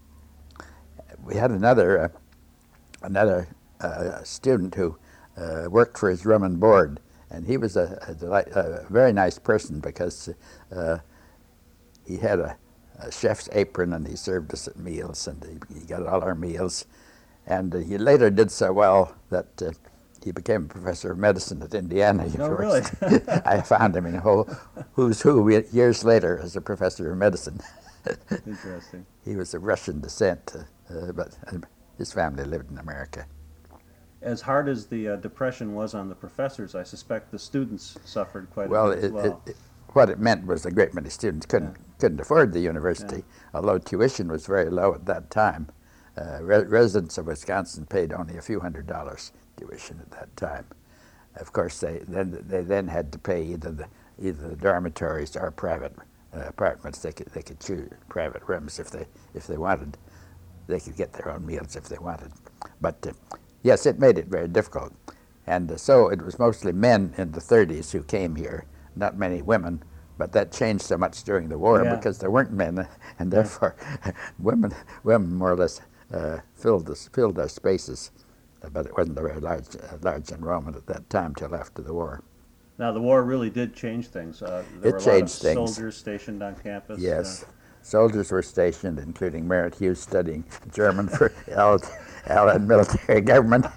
We had another uh, another. Uh, a student who uh, worked for his room and board, and he was a, a, delight, a very nice person because uh, he had a, a chef's apron and he served us at meals, and he, he got all our meals, and uh, he later did so well that uh, he became a professor of medicine at Indiana University. No, really? I found him in a whole who's who years later as a professor of medicine. Interesting. He was of Russian descent, uh, but uh, his family lived in America. As hard as the uh, depression was on the professors, I suspect the students suffered quite Well, a bit as it, well. it, it, what it meant was a great many students couldn't Yeah. couldn't afford the university, Yeah. although tuition was very low at that time. Uh, re- residents of Wisconsin paid only a few hundred dollars tuition at that time. Of course, they then they then had to pay either the either the dormitories or private uh, apartments. They could they could choose private rooms if they if they wanted. They could get their own meals if they wanted, but. Uh, Yes, it made it very difficult. And uh, so it was mostly men in the thirties who came here, not many women, but that changed so much during the war Yeah. because there weren't men, and therefore women women more or less uh, filled, the, filled their spaces, but it wasn't a very large, uh, large enrollment at that time till after the war. Now, the war really did change things. Uh, there It were a changed lot of things. soldiers stationed on campus. Yes, Uh, soldiers were stationed, including Merritt Hughes studying German for Al- Allied military government.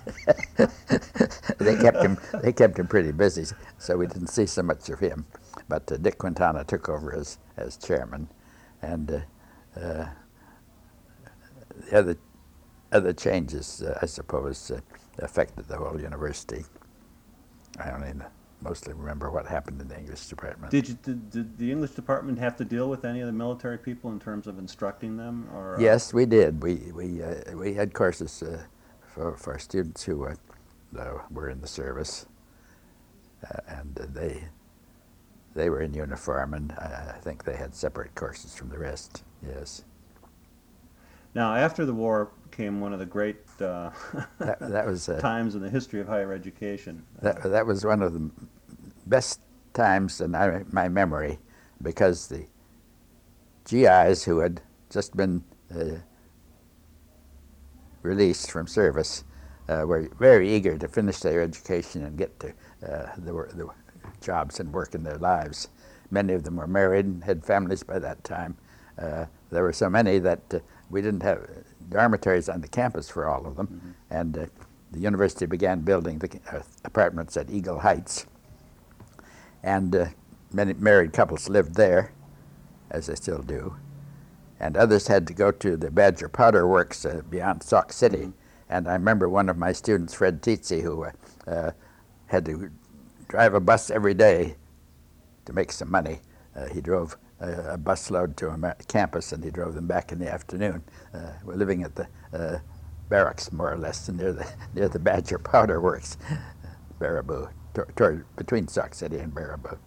they kept him. They kept him pretty busy, so we didn't see so much of him. But uh, Dick Quintana took over as as chairman, and uh, uh, the other other changes, uh, I suppose, uh, affected the whole university. I only mostly remember what happened in the English department. Did, you, did, did the English department have to deal with any of the military people in terms of instructing them? Or uh, Yes, we did. We we uh, we had courses uh, for for students who uh, uh, were in the service, uh, and uh, they they were in uniform, and I, I think they had separate courses from the rest. Yes, Now, after the war came one of the great uh, that that was uh, times in the history of higher education. that that was one of the best times in my, my memory, because the G Is who had just been uh, released from service uh, were very eager to finish their education and get to uh, the, wor- the jobs and work in their lives. Many of them were married and had families by that time. Uh, there were so many that uh, we didn't have dormitories on the campus for all of them, mm-hmm. and uh, the university began building the uh, apartments at Eagle Heights. And uh, many married couples lived there, as they still do, and others had to go to the Badger Powder Works uh, beyond Sauk City. Mm-hmm. And I remember one of my students, Fred Tietze, who uh, uh, had to drive a bus every day to make some money. Uh, he drove a, a busload to a campus, and he drove them back in the afternoon. Uh, we're living at the uh, barracks, more or less, near the near the Badger Powder Works, Baraboo, toward, toward, between Sauk City and Baraboo.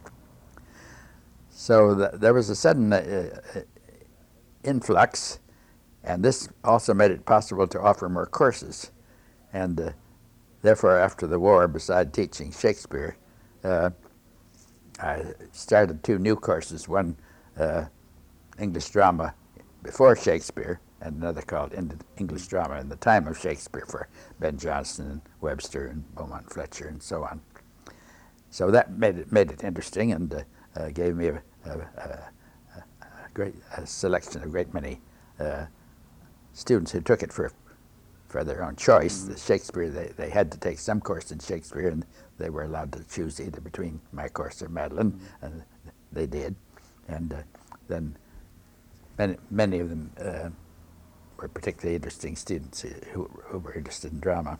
So the, there was a sudden uh, influx, and this also made it possible to offer more courses. And uh, therefore, after the war, beside teaching Shakespeare, uh, I started two new courses, one uh, English drama before Shakespeare, and another called English drama in the time of Shakespeare for Ben Jonson and Webster and Beaumont Fletcher and so on. So that made it made it interesting, and uh, uh, gave me a, a, a, a great a selection, a great many uh, students who took it for for their own choice. Mm-hmm. The Shakespeare, they, they had to take some course in Shakespeare, and they were allowed to choose either between my course or Madeline, mm-hmm. and they did. And uh, then many, many of them uh, were particularly interesting students who, who were interested in drama.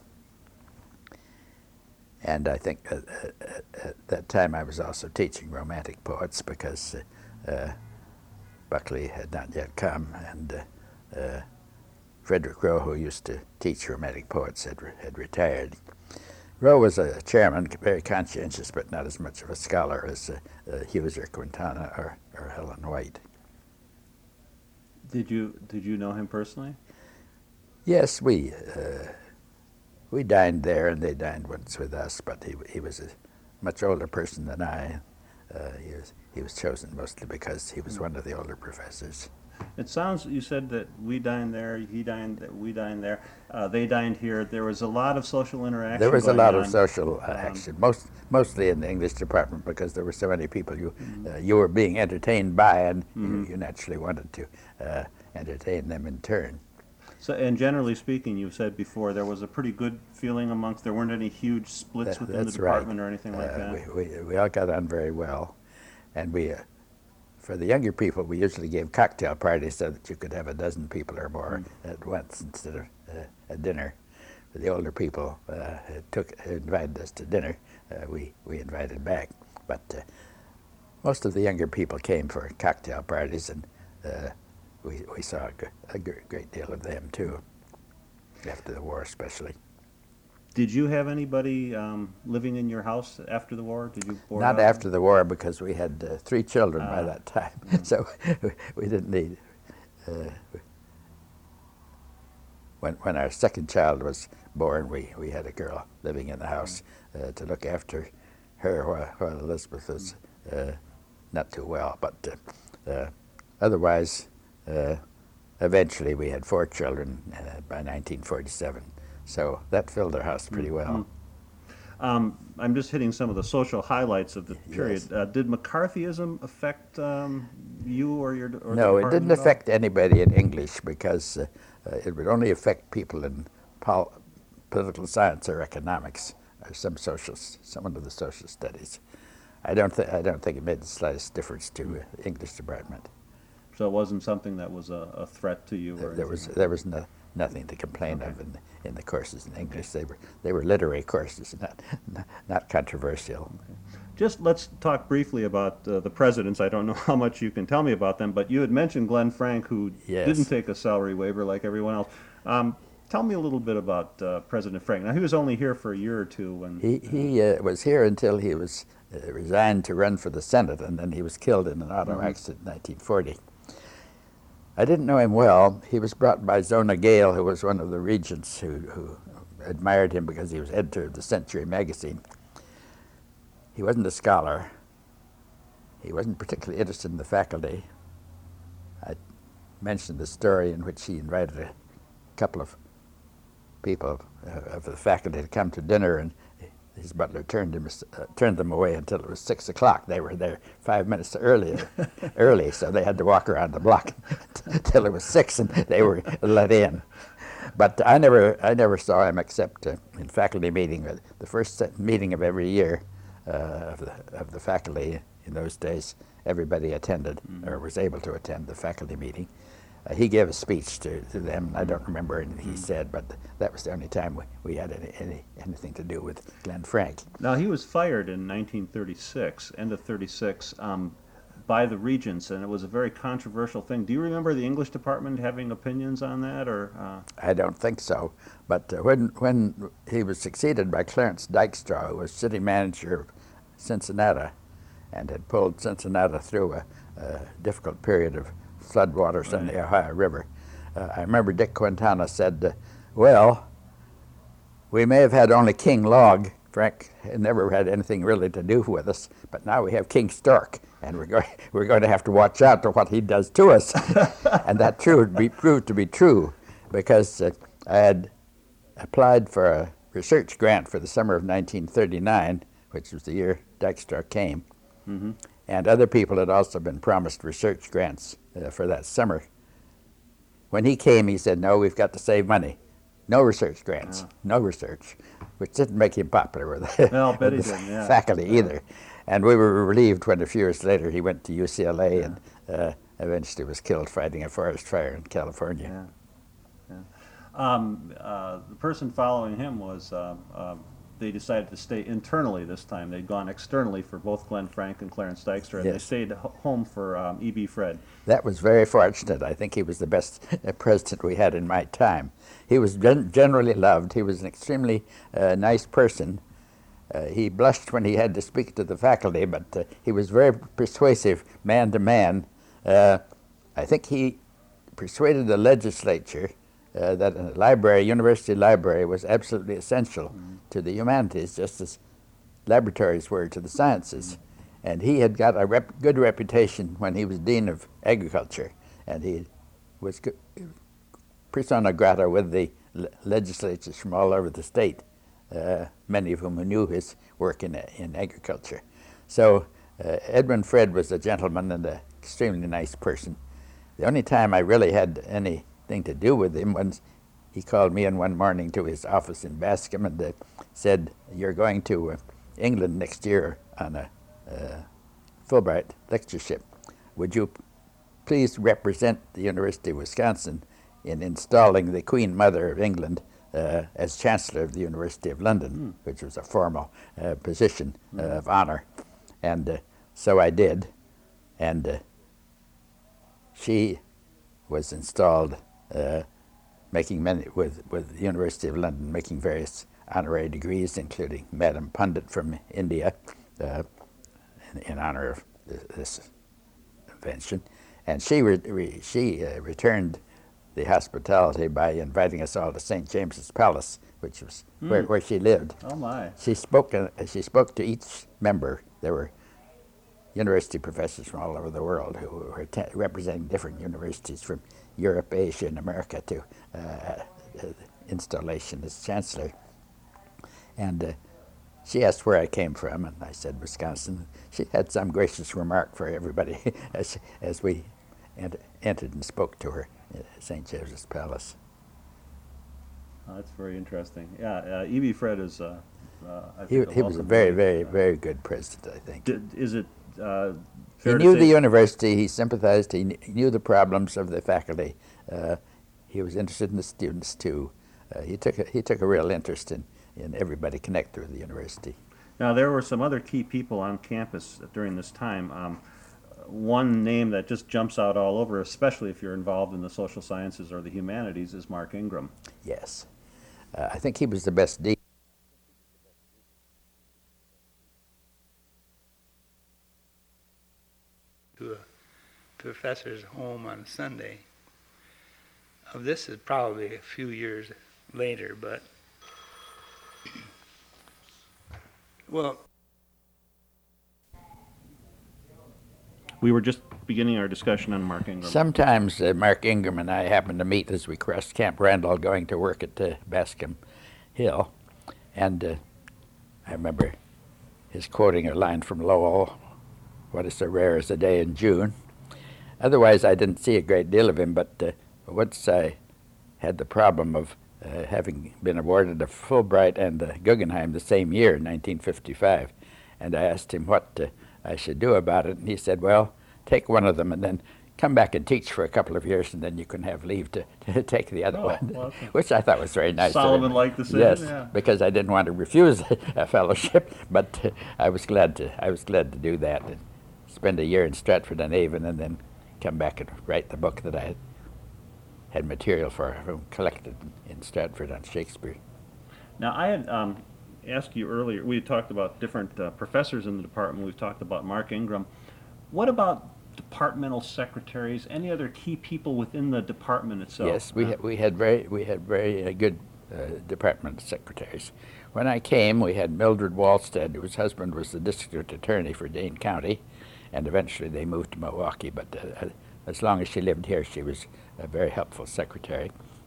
And I think uh, uh, at that time I was also teaching Romantic poets, because uh, uh, Buckley had not yet come, and uh, uh, Frederick Rowe, who used to teach Romantic poets, had, re- had retired. Rowe was a chairman, very conscientious, but not as much of a scholar as uh, uh, Hughes or Quintana or, or Helen White. Did you did you know him personally? Yes, we uh, we dined there, and they dined once with us. But he he was a much older person than I. Uh, he was he was chosen mostly because he was one of the older professors. It sounds, you said that we dined there, he dined, we dined there, uh, they dined here. There was a lot of social interaction. There was a going lot on. of social uh, action, most mostly in the English department, because there were so many people you mm-hmm. uh, you were being entertained by, and mm-hmm. you, you naturally wanted to uh, entertain them in turn. So, and generally speaking, you said before, there was a pretty good feeling amongst, there weren't any huge splits that, within the department right. or anything uh, like that? We, we, we all got on very well, and we... Uh, For the younger people, we usually gave cocktail parties so that you could have a dozen people or more mm. at once instead of uh, a dinner. For the older people uh, took invited us to dinner, uh, we, we invited back. But uh, most of the younger people came for cocktail parties, and uh, we, we saw a, g- a g- great deal of them too, after the war especially. Did you have anybody um, living in your house after the war? Did you board Not out? after the war, because we had uh, three children uh, by that time, mm-hmm. so we didn't need. Uh, when when our second child was born, we, we had a girl living in the house uh, to look after her while, while Elizabeth was uh, not too well. But uh, uh, otherwise, uh, eventually we had four children uh, by nineteen forty-seven. So that filled our house pretty well. Mm-hmm. Um, I'm just hitting some of the social highlights of the period. Yes. Uh, did McCarthyism affect um, you or your or No, the it didn't at all? affect anybody in English, because uh, uh, it would only affect people in pol- political science or economics or some social, some of the social studies. I don't think I don't think it made the slightest difference to uh, the English department. So it wasn't something that was a, a threat to you, or There, there was anything? there was no, nothing to complain Okay. of in the, in the courses in English. They were they were literary courses, not not, not controversial. Okay. Just let's talk briefly about uh, the presidents. I don't know how much you can tell me about them, but you had mentioned Glenn Frank, who Yes. didn't take a salary waiver like everyone else. Um, tell me a little bit about uh, President Frank. Now, he was only here for a year or two when He he uh, was here until he was uh, resigned to run for the Senate, and then he was killed in an auto Mhm. accident in nineteen forty. I didn't know him well. He was brought by Zona Gale, who was one of the regents who, who admired him because he was editor of the Century magazine. He wasn't a scholar. He wasn't particularly interested in the faculty. I mentioned the story in which he invited a couple of people uh, of the faculty to come to dinner, and his butler turned him uh, turned them away until it was six o'clock. They were there five minutes earlier, early, so they had to walk around the block until it was six, and they were let in. But I never, I never saw him except uh, in faculty meeting, uh, the first set meeting of every year uh, of the of the faculty in those days, everybody attended Mm-hmm. or was able to attend the faculty meeting. Uh, he gave a speech to, to them. I don't remember anything he Mm-hmm. said, but that was the only time we, we had any, any anything to do with Glenn Frank. Now, he was fired in nineteen thirty-six, end of thirty-six, um, by the Regents, and it was a very controversial thing. Do you remember the English department having opinions on that, or? Uh... I don't think so. But uh, when when he was succeeded by Clarence Dykstra, who was city manager of Cincinnati, and had pulled Cincinnati through a, a difficult period of floodwaters on Right. the Ohio River, uh, I remember Dick Quintana said, uh, "Well, we may have had only King Log. Frank had never had anything really to do with us, but now we have King Stork, and we're going we're going to have to watch out to what he does to us." And that true be, proved to be true, because uh, I had applied for a research grant for the summer of nineteen thirty-nine, which was the year Dykstra came, Mm-hmm. and other people had also been promised research grants uh, for that summer. When he came, he said, "No, we've got to save money. No research grants, Yeah. no research," which didn't make him popular with the, Well, bet with he the didn't, yeah. faculty Yeah. either. And we were relieved when a few years later he went to U C L A Yeah. and uh, eventually was killed fighting a forest fire in California. Yeah. Yeah. Um, uh, the person following him was, uh, uh, they decided to stay internally this time. They'd gone externally for both Glenn Frank and Clarence Dykstra, and they Yes. stayed ho- home for um, E B. Fred. That was very fortunate. I think he was the best uh, president we had in my time. He was gen- generally loved. He was an extremely uh, nice person. Uh, he blushed when he had to speak to the faculty, but uh, he was very persuasive man to man. Uh, I think he persuaded the legislature uh, that a library, university library, was absolutely essential Mm-hmm. to the humanities, just as laboratories were to the sciences. And he had got a rep- good reputation when he was dean of agriculture, and he was go- persona grata with the le- legislatures from all over the state, uh, many of whom knew his work in, in agriculture. So uh, Edmund Fred was a gentleman and an extremely nice person. The only time I really had anything to do with him was he called me in one morning to his office in Bascom and uh, said, "You're going to uh, England next year on a uh, Fulbright lectureship. Would you please represent the University of Wisconsin in installing the Queen Mother of England uh, as Chancellor of the University of London," Mm. which was a formal uh, position uh, Mhm. of honor. And uh, so I did. And uh, she was installed uh, making many, with, with the University of London, making various honorary degrees, including Madam Pundit from India, uh, in, in honor of this, this invention. And she re, re, she uh, returned the hospitality by inviting us all to Saint James's Palace, which was Mm. where, where she lived. Oh, my. She spoke. Uh, she spoke to each member. There were university professors from all over the world who were te- representing different universities from Europe, Asia, and America to uh, uh, installation as chancellor. And uh, she asked where I came from, and I said Wisconsin. She had some gracious remark for everybody as as we ent- entered and spoke to her at Saint James's Palace. Oh, that's very interesting. Yeah, uh, E B. Fred is, uh, uh, I He, think, he was a welcome very, delight. very, Uh, very good president, I think. Did, is it uh, He fair to knew say- the university. He sympathized. He, kn- he knew the problems of the faculty. Uh, he was interested in the students too. Uh, he took a, he took a real interest in, in everybody connected with the university. Now, there were some other key people on campus during this time. Um, one name that just jumps out all over, especially if you're involved in the social sciences or the humanities, is Mark Ingram. Yes, uh, I think he was the best dean. To a professor's home on Sunday. Uh, this is probably a few years later, but well, We were just beginning our discussion on Mark Ingram. Sometimes uh, Mark Ingram and I happened to meet as we crossed Camp Randall going to work at uh, Bascom Hill. And uh, I remember his quoting a line from Lowell, "What is so rare as a day in June." Otherwise, I didn't see a great deal of him, but uh, once I had the problem of uh, having been awarded a Fulbright and a Guggenheim the same year, in nineteen fifty-five, and I asked him what uh, I should do about it. And he said, well, take one of them and then come back and teach for a couple of years, and then you can have leave to, to take the other Oh, one, well, that's a which I thought was very nice. of him. Solomon-like decision, Yes, yeah. because I didn't want to refuse a fellowship, but uh, I was glad to. I was glad to do that and spend a year in Stratford on Avon, and then come back and write the book that I had, had material for, collected in Stratford on Shakespeare. Now, I had um, asked you earlier, we had talked about different uh, professors in the department. We've talked about Mark Ingram. What about departmental secretaries, any other key people within the department itself? Yes, we Uh, had, we had very we had very uh, good uh, department secretaries. When I came, we had Mildred Walstead, whose husband was the district attorney for Dane County, and eventually they moved to Milwaukee. But uh, as long as she lived here, she was a very helpful secretary.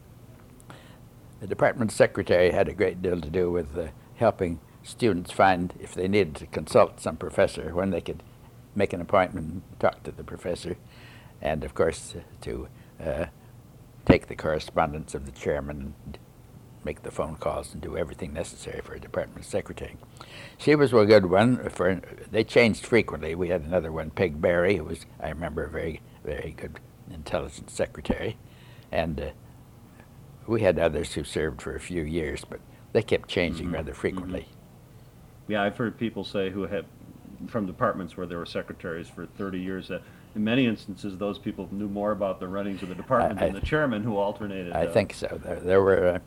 The department secretary had a great deal to do with uh, helping students find, if they needed to consult some professor, when they could make an appointment and talk to the professor, and of course uh, to uh, take the correspondence of the chairman and make the phone calls and do everything necessary for a department secretary. She was a good one. For they changed frequently. We had another one, Peg Barry, who was, I remember, a very, very good, intelligent secretary, and uh, we had others who served for a few years, but they kept changing Mhm, rather frequently. mhm. Yeah, I've heard people say who had, from departments where there were secretaries for thirty years, that in many instances those people knew more about the runnings of the department I- than the chairman who alternated. I uh, think so. There, there were uh,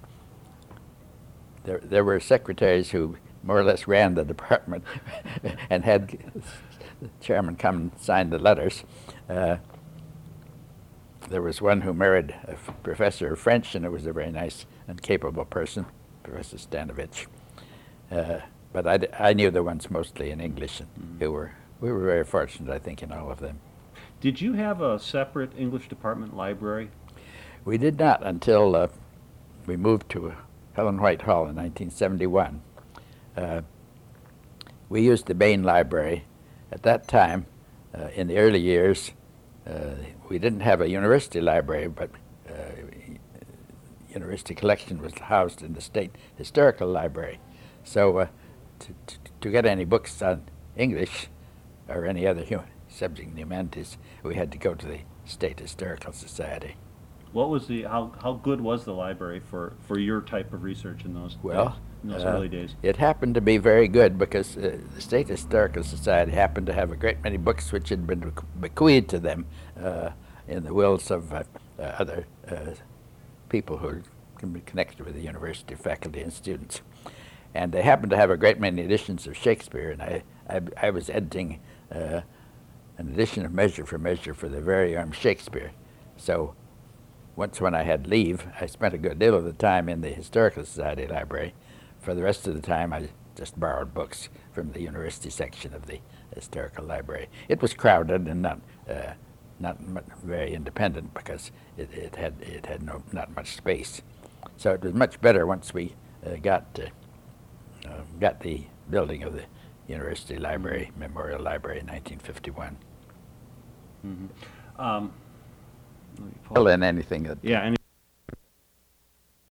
there there were secretaries who more or less ran the department and had the chairman come and sign the letters. Uh, there was one who married a f- professor of French, and it was a very nice and capable person, Professor Stanovich. Uh, but I, d- I knew the ones mostly in English, and Mhm. who were we were very fortunate, I think, in all of them. Did you have a separate English department library? We did not until uh, we moved to Helen White Hall in nineteen seventy-one. Uh, we used the Bain Library. At that time, uh, in the early years, uh, we didn't have a university library, but uh, university collection was housed in the State Historical Library. So uh, to, to, to get any books on English or any other human subject in the humanities, we had to go to the State Historical Society. What was the how how good was the library for for your type of research in those Well, days, in those uh, early days? It happened to be very good because uh, the State Historical Society happened to have a great many books which had been bequ- bequeathed to them uh, in the wills of uh, uh, other uh, people who can be connected with the university faculty and students. And they happened to have a great many editions of Shakespeare, and I, I, I was editing uh, an edition of Measure for Measure for the very armed Shakespeare. So once when I had leave, I spent a good deal of the time in the Historical Society library. For the rest of the time, I just borrowed books from the university section of the Historical Library. It was crowded and not uh, not mu- very independent because it, it had it had no not much space. So it was much better once we uh, got uh, uh, got the building of the University Library, Memorial Library in nineteen fifty-one. Mhm. Um, let me pull- Fill in anything that Yeah, anything